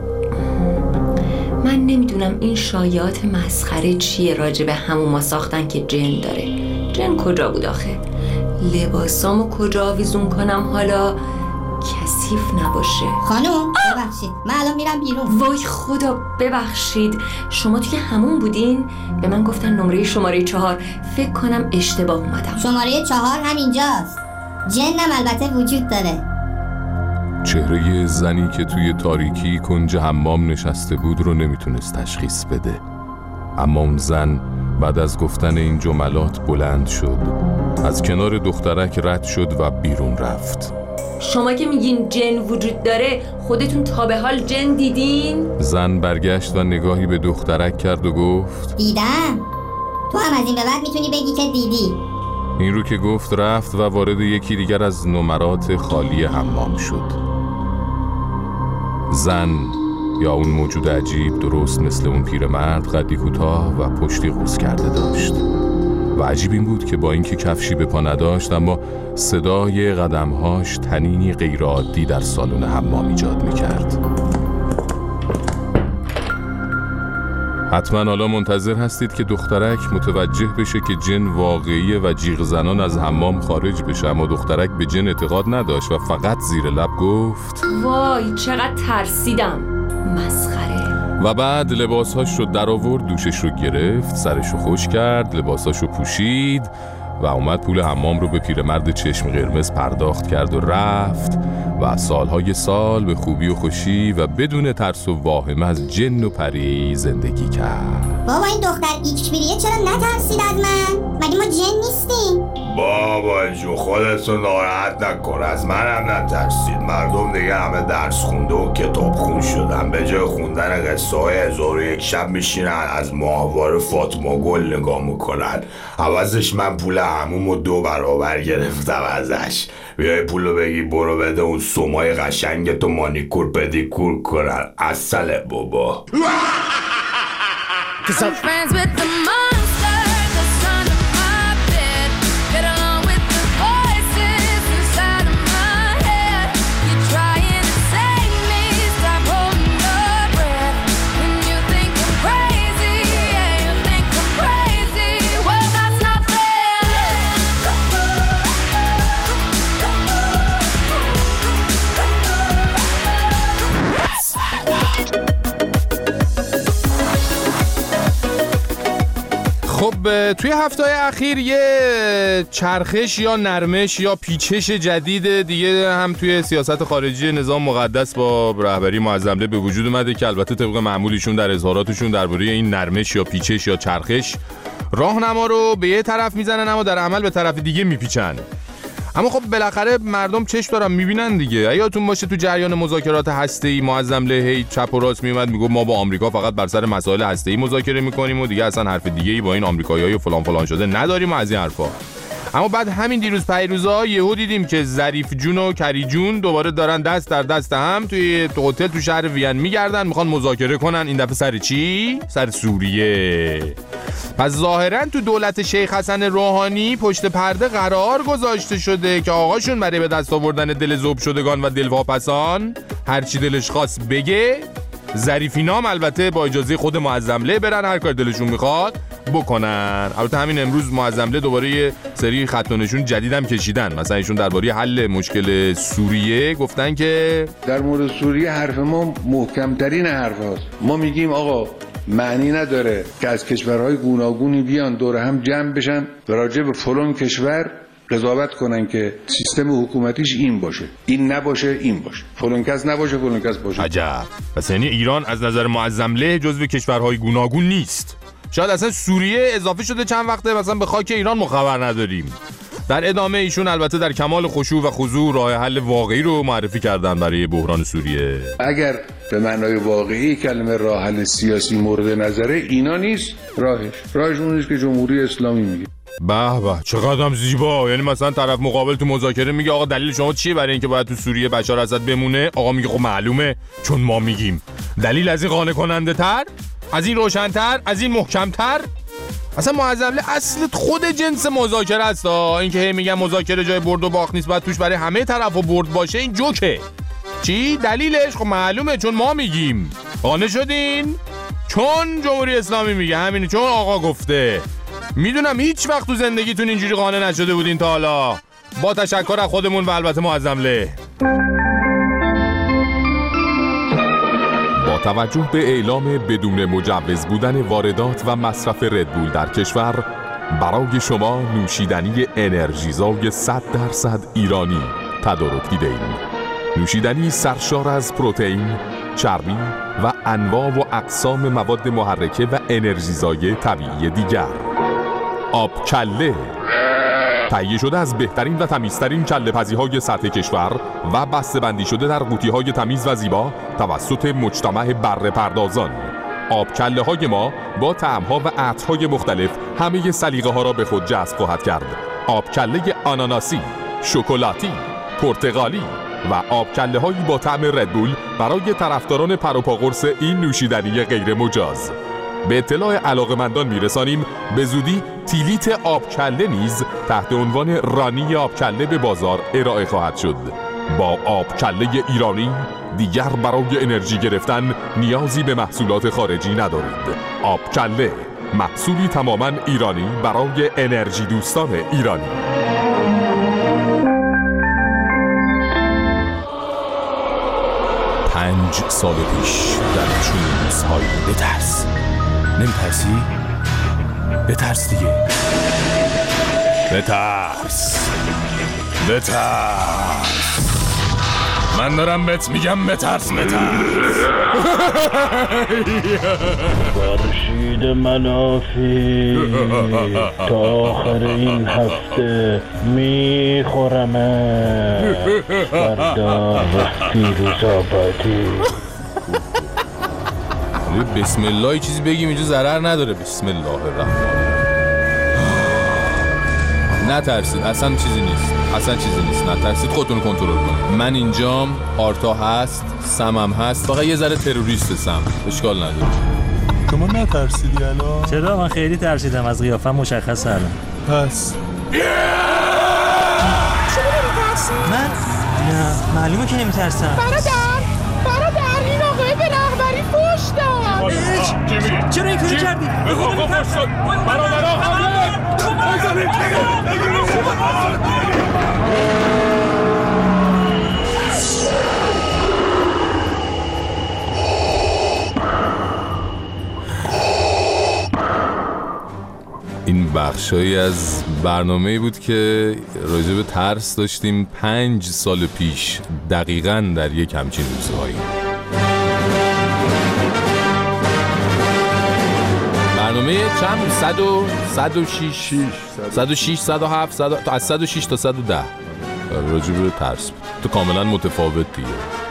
من نمیدونم این شایعات مسخره چیه راجع به هموما ساختن که جن داره. جن کجا بود آخه؟ لباسامو کجا آویزون کنم حالا کثیف نباشه؟ خانم ببخشید، من الان میرم بیرون. وای خدا ببخشید، شما توی همون بودین؟ به من گفتن نمره شماره چهار. فکر کنم اشتباه اومدم. شماره چهار همینجاست. جنم البته وجود داره. چهره زنی که توی تاریکی کنج حمام نشسته بود رو نمیتونست تشخیص بده، اما اون زن بعد از گفتن این جملات بلند شد از کنار دخترک رد شد و بیرون رفت. شما که میگین جن وجود داره، خودتون تا به حال جن دیدین؟ زن برگشت و نگاهی به دخترک کرد و گفت دیدم. تو هم از این به بعد میتونی بگی که دیدی. این رو که گفت رفت و وارد یکی دیگر از نمرات خالی حمام شد. زن یا اون موجود عجیب درست مثل اون پیرمرد قدی کوتاه و پشتی قوس کرده داشت و عجیب این بود که با اینکه کفشی به پا نداشت اما صدای قدمهاش طنینی غیرعادی در سالن حمام ایجاد میکرد. حتما حالا منتظر هستید که دخترک متوجه بشه که جن واقعیه و جیغ زنان از حمام خارج بشه، اما دخترک به جن اعتقاد نداشت و فقط زیر لب گفت وای چقدر ترسیدم، مسخره. و بعد لباسهاش رو در آورد، دوشش رو گرفت، سرش رو خوش کرد، لباسهاش رو پوشید و اومد پول حمام رو به پیرمرد چشم قرمز پرداخت کرد و رفت و سالهای سال به خوبی و خوشی و بدون ترس و واهمه از جن و پری زندگی کرد. بابا این دختر ایکشبیریه چرا نترسید از من؟ مگه ما جن نیستیم؟ بابا جو خودتو ناراحت نکن، از منم نترسید. مردم دیگه همه درس خونده و کتاب خون شدن، به جای خوندن قصه های هزار و یک شب میشینن از ماهواره فاطمه گل نگاه میکنن. عوضش من پول همومو دو برابر گرفتم ازش. بیای پولو بگی برو بده اون سومای قشنگ تو مانیکور پدیکور کنن. اصله بابا. خب توی هفته‌های اخیر یه چرخش یا نرمش یا پیچش جدید دیگه هم توی سیاست خارجی نظام مقدس با رهبری معظمله به وجود اومده که البته طبق معمولیشون در اظهاراتشون درباره این نرمش یا پیچش یا چرخش راهنما رو به یه طرف میزنن اما در عمل به طرف دیگه میپیچن. اما خب بالاخره مردم چشم دارن میبینن دیگه. یادتون باشه تو جریان مذاکرات هسته‌ای معظمله هی چپ و راست میومد میگفت ما با آمریکا فقط بر سر مسائل هسته‌ای مذاکره میکنیم و دیگه اصلا حرف دیگه‌ای با این آمریکایی‌ها و فلان فلان شده نداریم و از این حرفا. اما بعد همین دیروز پیروزا یهو دیدیم که ظریف جون و کری جون دوباره دارن دست در دست هم توی هتل تو شهر وین میگردن، میخوان مذاکره کنن. این دفعه سر چی؟ سر سوریه. پس ظاهرا تو دولت شیخ حسن روحانی پشت پرده قرار گذاشته شده که آقاشون برای به دست آوردن دل ذوب شدگان و دلواپسان هر چی دلش خواست بگه، ظریفینام البته با اجازه خود معظمله برن هر کار دلشون میخواد بکنن. البته همین امروز معظمله دوباره یه سری خط و نشون جدیدم کشیدن. مثلا ایشون درباره حل مشکل سوریه گفتن که در مورد سوریه حرف ما محکم‌ترین حرف هاست. ما میگیم آقا معنی نداره که از کشورهای گوناگونی بیان دور هم جمع بشن و راجع به فلان کشور قضاوت کنن که سیستم حکومتیش این باشه، این نباشه، این باشه، فلان کس نباشه، فلان کس باشه. عجب. پس یعنی ایران از نظر معظمله جزو کشورهای گوناگون نیست. شاید اصلا سوریه اضافه شده چند وقته مثلا به خاک ایران مخبر نداریم. در ادامه ایشون البته در کمال خشوع و خضوع راه حل واقعی رو معرفی کردن برای بحران سوریه. اگر به معنای واقعی کلمه راه حل سیاسی مورد نظره، اینا نیست راهش. راهش اون نیست که جمهوری اسلامی میگه. به به چقدرم زیبا. یعنی مثلا طرف مقابل تو مذاکره میگه آقا دلیل شما چیه برای اینکه باید تو سوریه بشار اسد بمونه؟ آقا میگه خب معلومه چون ما میگیم. دلیل از این قانع کننده تر، از این روشن‌تر، از این محکم‌تر؟ اصلا معظمله اصل خود جنس مذاکره است. اینکه هی میگن مذاکره جای برد و باخت نیست، باید توش برای همه طرفا برد باشه، این جوکه. چی دلیلش؟ خب معلومه چون ما میگیم. قانع شدین؟ چون جمهوری اسلامی میگه، همینه، چون آقا گفته. میدونم هیچ وقت تو زندگیتون اینجوری قانع نشده بودین تا حالا. با تشکر از خودمون و البته معظمله. با توجه به اعلام بدون مجوز بودن واردات و مصرف ردبول در کشور، برای شما نوشیدنی انرژیزای صد درصد ایرانی تدارک دیده‌ایم. نوشیدنی سرشار از پروتئین، چربی و انواع و اقسام مواد محرکه و انرژیزای طبیعی دیگر. آب کله تهیه شده از بهترین و تمیزترین کله‌پزی‌های سطح کشور و بسته‌بندی شده در قوطی‌های تمیز و زیبا توسط مجتمع بره پردازان. آب کله های ما با طعم‌ها و عطرهای مختلف همه سلیقه ها را به خود جذب خواهد کرد. آب کله آناناسی، شکلاتی، پرتقالی و آب کله هایی با طعم ردبول برای طرفداران پروپاقرص این نوشیدنی غیر مجاز. به اطلاع علاقه‌مندان میرسانیم به زودی تیلیت آب کله نیز تحت عنوان رانی آب کله به بازار ارائه خواهد شد. با آب کله ایرانی دیگر برای انرژی گرفتن نیازی به محصولات خارجی ندارید. آب کله، محصولی تماما ایرانی برای انرژی دوستان ایرانی. پنج سال پیش در چنین روزهایی بترس. نمیترسی؟ بترس دیگه. بترس بترس من دارم بهت میگم بترس بترس. خورشید منافی تا آخر این هفته میخورمه، فردا پیروز آبادی. بسم الله یه چیزی بگیم اینجا ضرر نداره. بسم الله الرحمن. نترسید، اصلا چیزی نیست، اصلا چیزی نیست، نترسید، خودتون کنترل کنید. من اینجام، آرتا هست، سمم هست، فقط یه ذره تروریست سم، اشکال نداره. شما نترسیدی الان؟ چرا؟ من خیلی ترسیدم، از قیافم مشخصه الان. پس شما نمیترسی؟ من؟ نه، معلومه که نمیترسم. برادر برادر این آقای به رهبری فوش داد. چرا این کاری کردی؟ بخواه فوش داد. برادر آقا این بخشایی از برنامه‌ای بود که راجع به ترس داشتیم پنج سال پیش، دقیقاً در یک همچین روزهایی. برنامه چند؟ صد و صد و شیش صد و شیش صد و هفت صد از صد و شش تا صد و ده راجع به ترس بود. تو کاملا متفاوت دیگه.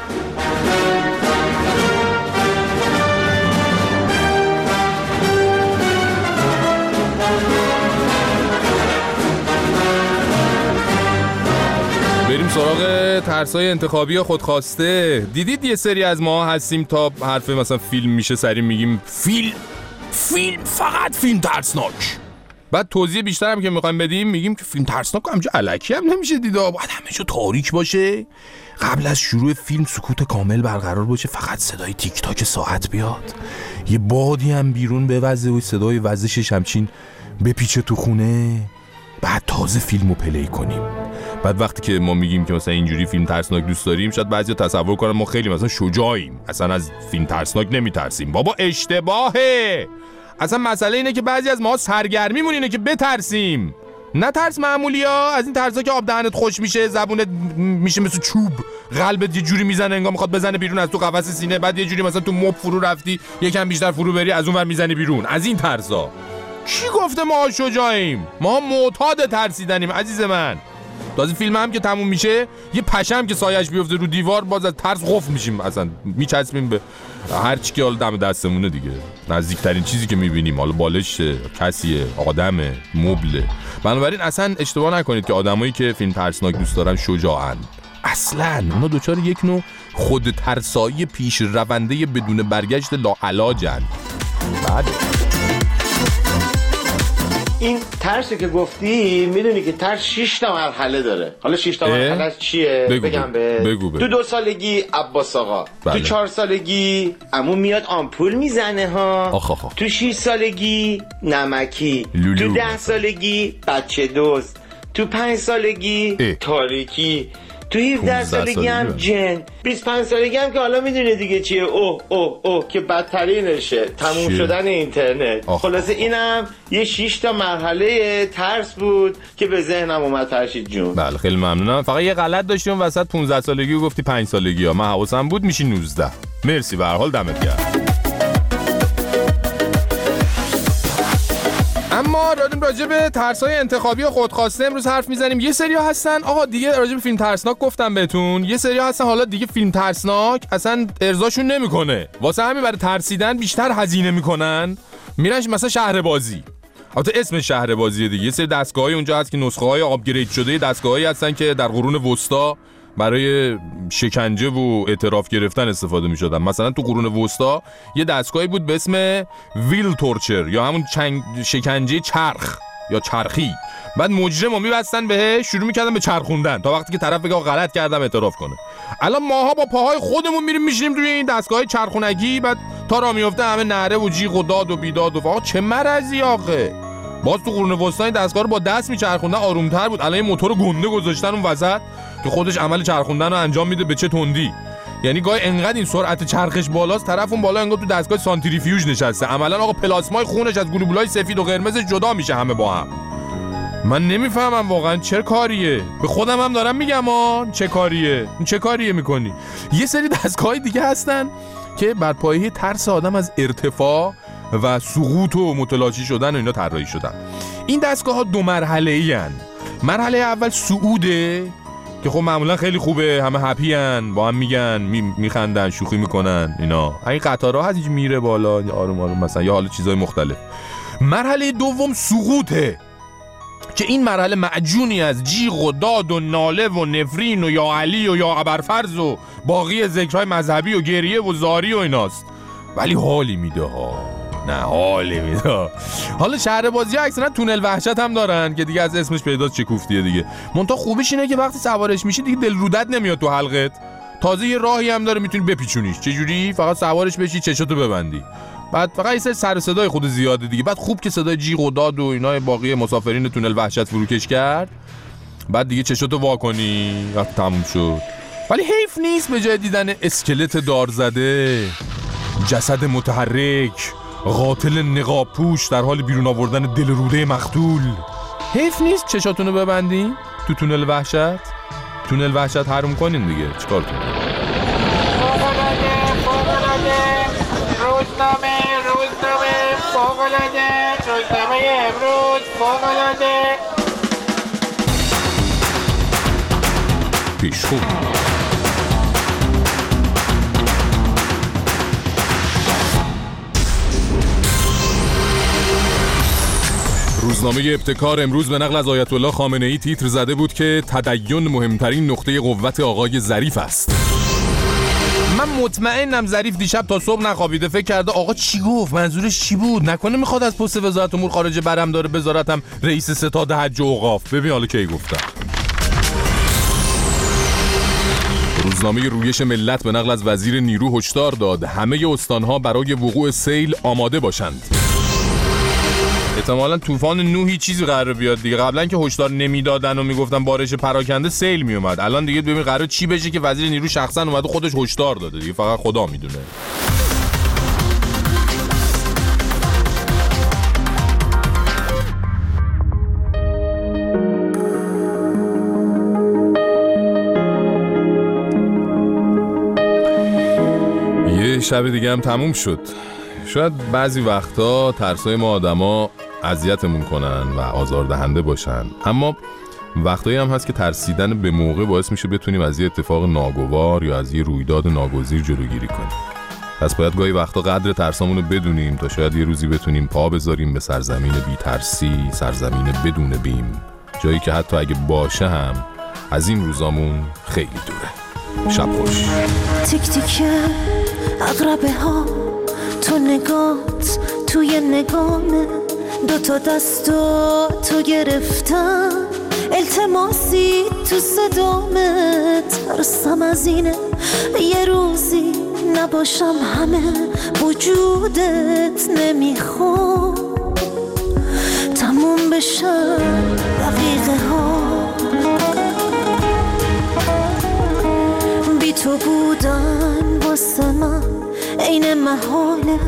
بریم سراغ ترسای انتخابی خودخواسته. دیدید یه سری از ما هستیم تا حرف مثلا فیلم میشه سری میگیم فیلم فیلم فقط فیلم ترسناک. بعد توضیح بیشتر هم که میخوایم بدیم میگیم که فیلم ترسناک همجا الکی هم نمیشه دیده، باید همه جا تاریک باشه، قبل از شروع فیلم سکوت کامل برقرار باشه، فقط صدای تیک تاک ساعت بیاد، یه بادی هم بیرون بوزه و صدای وزشش همچین بپیچه تو خونه، بعد تازه فیلمو پلی کنیم. بعد وقتی که ما میگیم که مثلا اینجوری فیلم ترسناک دوست داریم، شاید بعضیا تصور کنن ما خیلی مثلا شجاعیم، اصلا از فیلم ترسناک نمیترسیم. بابا اشتباهه. اصلا مسئله اینه که بعضی از ما سرگرمیمون اینه که بترسیم. نه ترس معمولی ها، از این ترسا که آب دهنت خوش میشه، زبونت میشه مثل چوب، قلبت یه جوری میزنه انگار میخواد بزنه بیرون از تو قفس سینه، بعد یه جوری مثلا تو مب فرو رفتی یکم بیشتر فرو بری از اون ور میزنی بیرون. از این ترسا. کی گفته ما شجاعیم؟ ما معتاد ترسیدنیم عزیز من. تازه فیلم هم که تموم میشه یه پشم که سایش بیفته رو دیوار باز از ترس قفل میشیم، اصلا میچسبیم به هر چی که حالا دم دستمونه دیگه. نزدیکترین چیزی که میبینیم حالا بالش کسیه، آدمه، مبله. بنابراین اصلا اشتباه نکنید که آدمایی که فیلم ترسناک دوست دارن شجاعن. اصلا اونا دوچار یک نوع خود ترسایی پیش رونده بدون برگشت لاعلاجن. بعد این ترسی که گفتی میدونی که ترس شش تا مرحله داره. حالا شش تا مرحله چیه؟ بگو بگم به بگو بگو. تو دو سالگی عباس آقا، بله. تو چهار سالگی عمو میاد آمپول میزنه ها، آخ آخ آخ. تو شش سالگی نمکی، لولو. تو ده سالگی بچه دوست، تو پنج سالگی اه. تاریکی، تو هفده سالگی هم جن، بیست و پنج سالگی هم که حالا میدونه دیگه چیه، اوه اوه اوه که بدترینشه، تموم چیه؟ شدن اینترنت. آخ. خلاصه اینم یه شش تا مرحله ترس بود که به ذهنم اومد. فرشید جون بله خیلی ممنونم. فقط یه غلط داشتیم وسط پانزده سالگی و گفتی پنج سالگی ها، من حواسم بود میشی نوزده. مرسی، به هر حال دمت گرم. اما داریم راجع به ترس‌های انتخابی و خودخواسته امروز حرف میزنیم. یه سری هستن آقا دیگه راجع به فیلم ترسناک گفتم بهتون، یه سری هستن حالا دیگه فیلم ترسناک اصلا ارضاشون نمیکنه، واسه همین برای ترسیدن بیشتر هزینه میکنن، میرن مثلا شهر بازی. البته اسم شهر بازیه دیگه. یه سری دستگاه‌های اونجا هست که نسخه‌های آپگرید شده دستگاهایی هستن که در قرون وسطا برای شکنجه و اعتراف گرفتن استفاده می‌شدن. مثلا تو قرون وسطا یه دستگاهی بود به اسم ویل تورچر یا همون چنگ شکنجه چرخ یا چرخی. بعد مجرمو می‌بستن بهش، شروع می‌کردن به چرخوندن تا وقتی که طرف بگه غلط کردم اعتراف کنه. الان ماها با پاهای خودمون میریم میشینیم توی این دستگاه‌های چرخونگی، بعد تا را میفته همه نعره و جیغ و داد و بیداد و آقا چه مرضی آخه. باز تو قرون وسطا این دستگاه رو با دست میچرخوندن آرومتر بود. الان این موتور گنده گذاشتن اون وسط که خودش عمل چرخوندن رو انجام میده به چه تندی. یعنی گاهی انقدر این سرعت چرخش بالاست طرف اون بالا انگار تو دستگاه سانتریفیوژ نشسته. عملا آقا پلاسمای خونش از گلوبولای سفید و قرمز جدا میشه همه با هم. من نمیفهمم واقعا چه کاریه. به خودم هم دارم میگم ها چه کاریه. چه کاریه میکنی؟ یه سری دستگاه دیگه هستن که بر پایه ترس آدم از ارتفاع و سقوط و متلاشی شدن و اینا طراحی شدن. این دستگاه ها دو مرحله‌ای هن. مرحله اول صعوده که خب معمولا خیلی خوبه، همه هپی هن، با هم میگن میخندن شوخی میکنن اینا. این قطارها هست اینج میره بالا آروم آروم مثلا یا حالا چیزای مختلف. مرحله دوم سقوطه که این مرحله معجونی از جیغ و داد و ناله و نفرین و یا علی و یا ابرفرز و باقی ذکرهای مذهبی و گریه و زاری و ایناست. ولی حالی میده ها. نه حالی میده. حالا شهر بازی ها اکثرا تونل وحشت هم دارن که دیگه از اسمش پیداست چه کوفتیه دیگه. منتها خوبش اینه که وقتی سوارش میشی دیگه دل رودت نمیاد تو حلقت. تازه یه راهی هم داره میتونی بپیچونیش. چه جوری؟ فقط سوارش بشی چشاتو ببندی. بعد فقط یه سر سر صدای خود زیاده دیگه. بعد خوب که صدای جیغ و داد و اینا باقی مسافرین تونل وحشت فروکش کرد. بعد دیگه چشاتو وا کنی وقت تموم شد. ولی حیف نیست به جای دیدن اسکلت دار زده، جسد متحرک، قاتل نقاب پوش در حال بیرون آوردن دل روده مقتول، حیف نیست چشاتونو ببندین تو تونل وحشت. تونل وحشت حروم کنین دیگه، چیکار کنین؟ فوق‌العاده فوق‌العاده روزنامه روزنامه فوق‌العاده روزنامه امروز فوق‌العاده پیشخو. روزنامه ابتکار امروز به نقل از آیت الله خامنه ای تیتر زده بود که تدین مهمترین نقطه قوت آقای ظریف است. من مطمئنم ظریف دیشب تا صبح نخوابیده، فکر کرده آقا چی گفت، منظورش چی بود، نکنه میخواد از پست وزارت امور خارجه برم داره بذارتم رئیس ستاد حج و اوقاف. ببین حالا کی گفتم. روزنامه رویش ملت به نقل از وزیر نیرو هشدار داد همه استانها برای وقوع سیل آماده باشند. احتمالاً طوفان نوحی چیزی قراره بیاد دیگه. قبلا که هشدار نمیدادن و میگفتن بارش پراکنده سیل میومد، الان دیگه ببین قراره چی بشه که وزیر نیرو شخصا اومده خودش هشدار داده دیگه، فقط خدا میدونه. یه شب دیگه هم تموم شد. شاید بعضی وقتا ترسای ما آدما اذیتمون کنن و آزاردهنده باشن، اما وقتایی هم هست که ترسیدن به موقع باعث میشه بتونیم از یه اتفاق ناگوار یا از یه رویداد ناگزیر جلوگیری کنیم. پس باید گاهی وقتا قدر ترسامون رو بدونیم تا شاید یه روزی بتونیم پا بذاریم به سرزمین بی ترسی، سرزمین بدون بیم، جایی که حتی اگه باشه هم از این روزامون خیلی دوره. شب خوش. تیک تیک عقربه ها تو نگات توی نگامه، دوتا دستو تو گرفتم، التماسی تو صدامه، ترسم از اینه یه روزی نباشم همه وجودت، نمیخوام تموم بشن دقیقه ها، بی تو بودن واسه من عین محاله،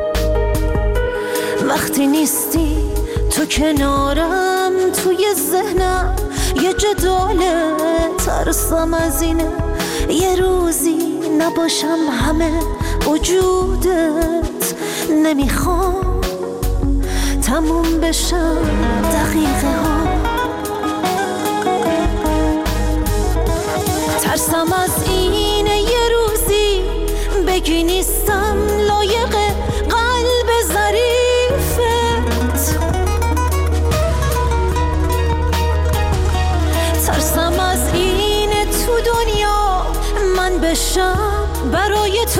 وقتی نیستی تو کنارم توی ذهنم یه جداله، ترسم از اینه یه روزی نباشم همه وجودت، نمیخوام تموم بشن دقیقه ها. ترسم از اینه یه روزی بگی نیستم لایق قلب ظریفت. ترسم از اینه تو دنیا من بشم برای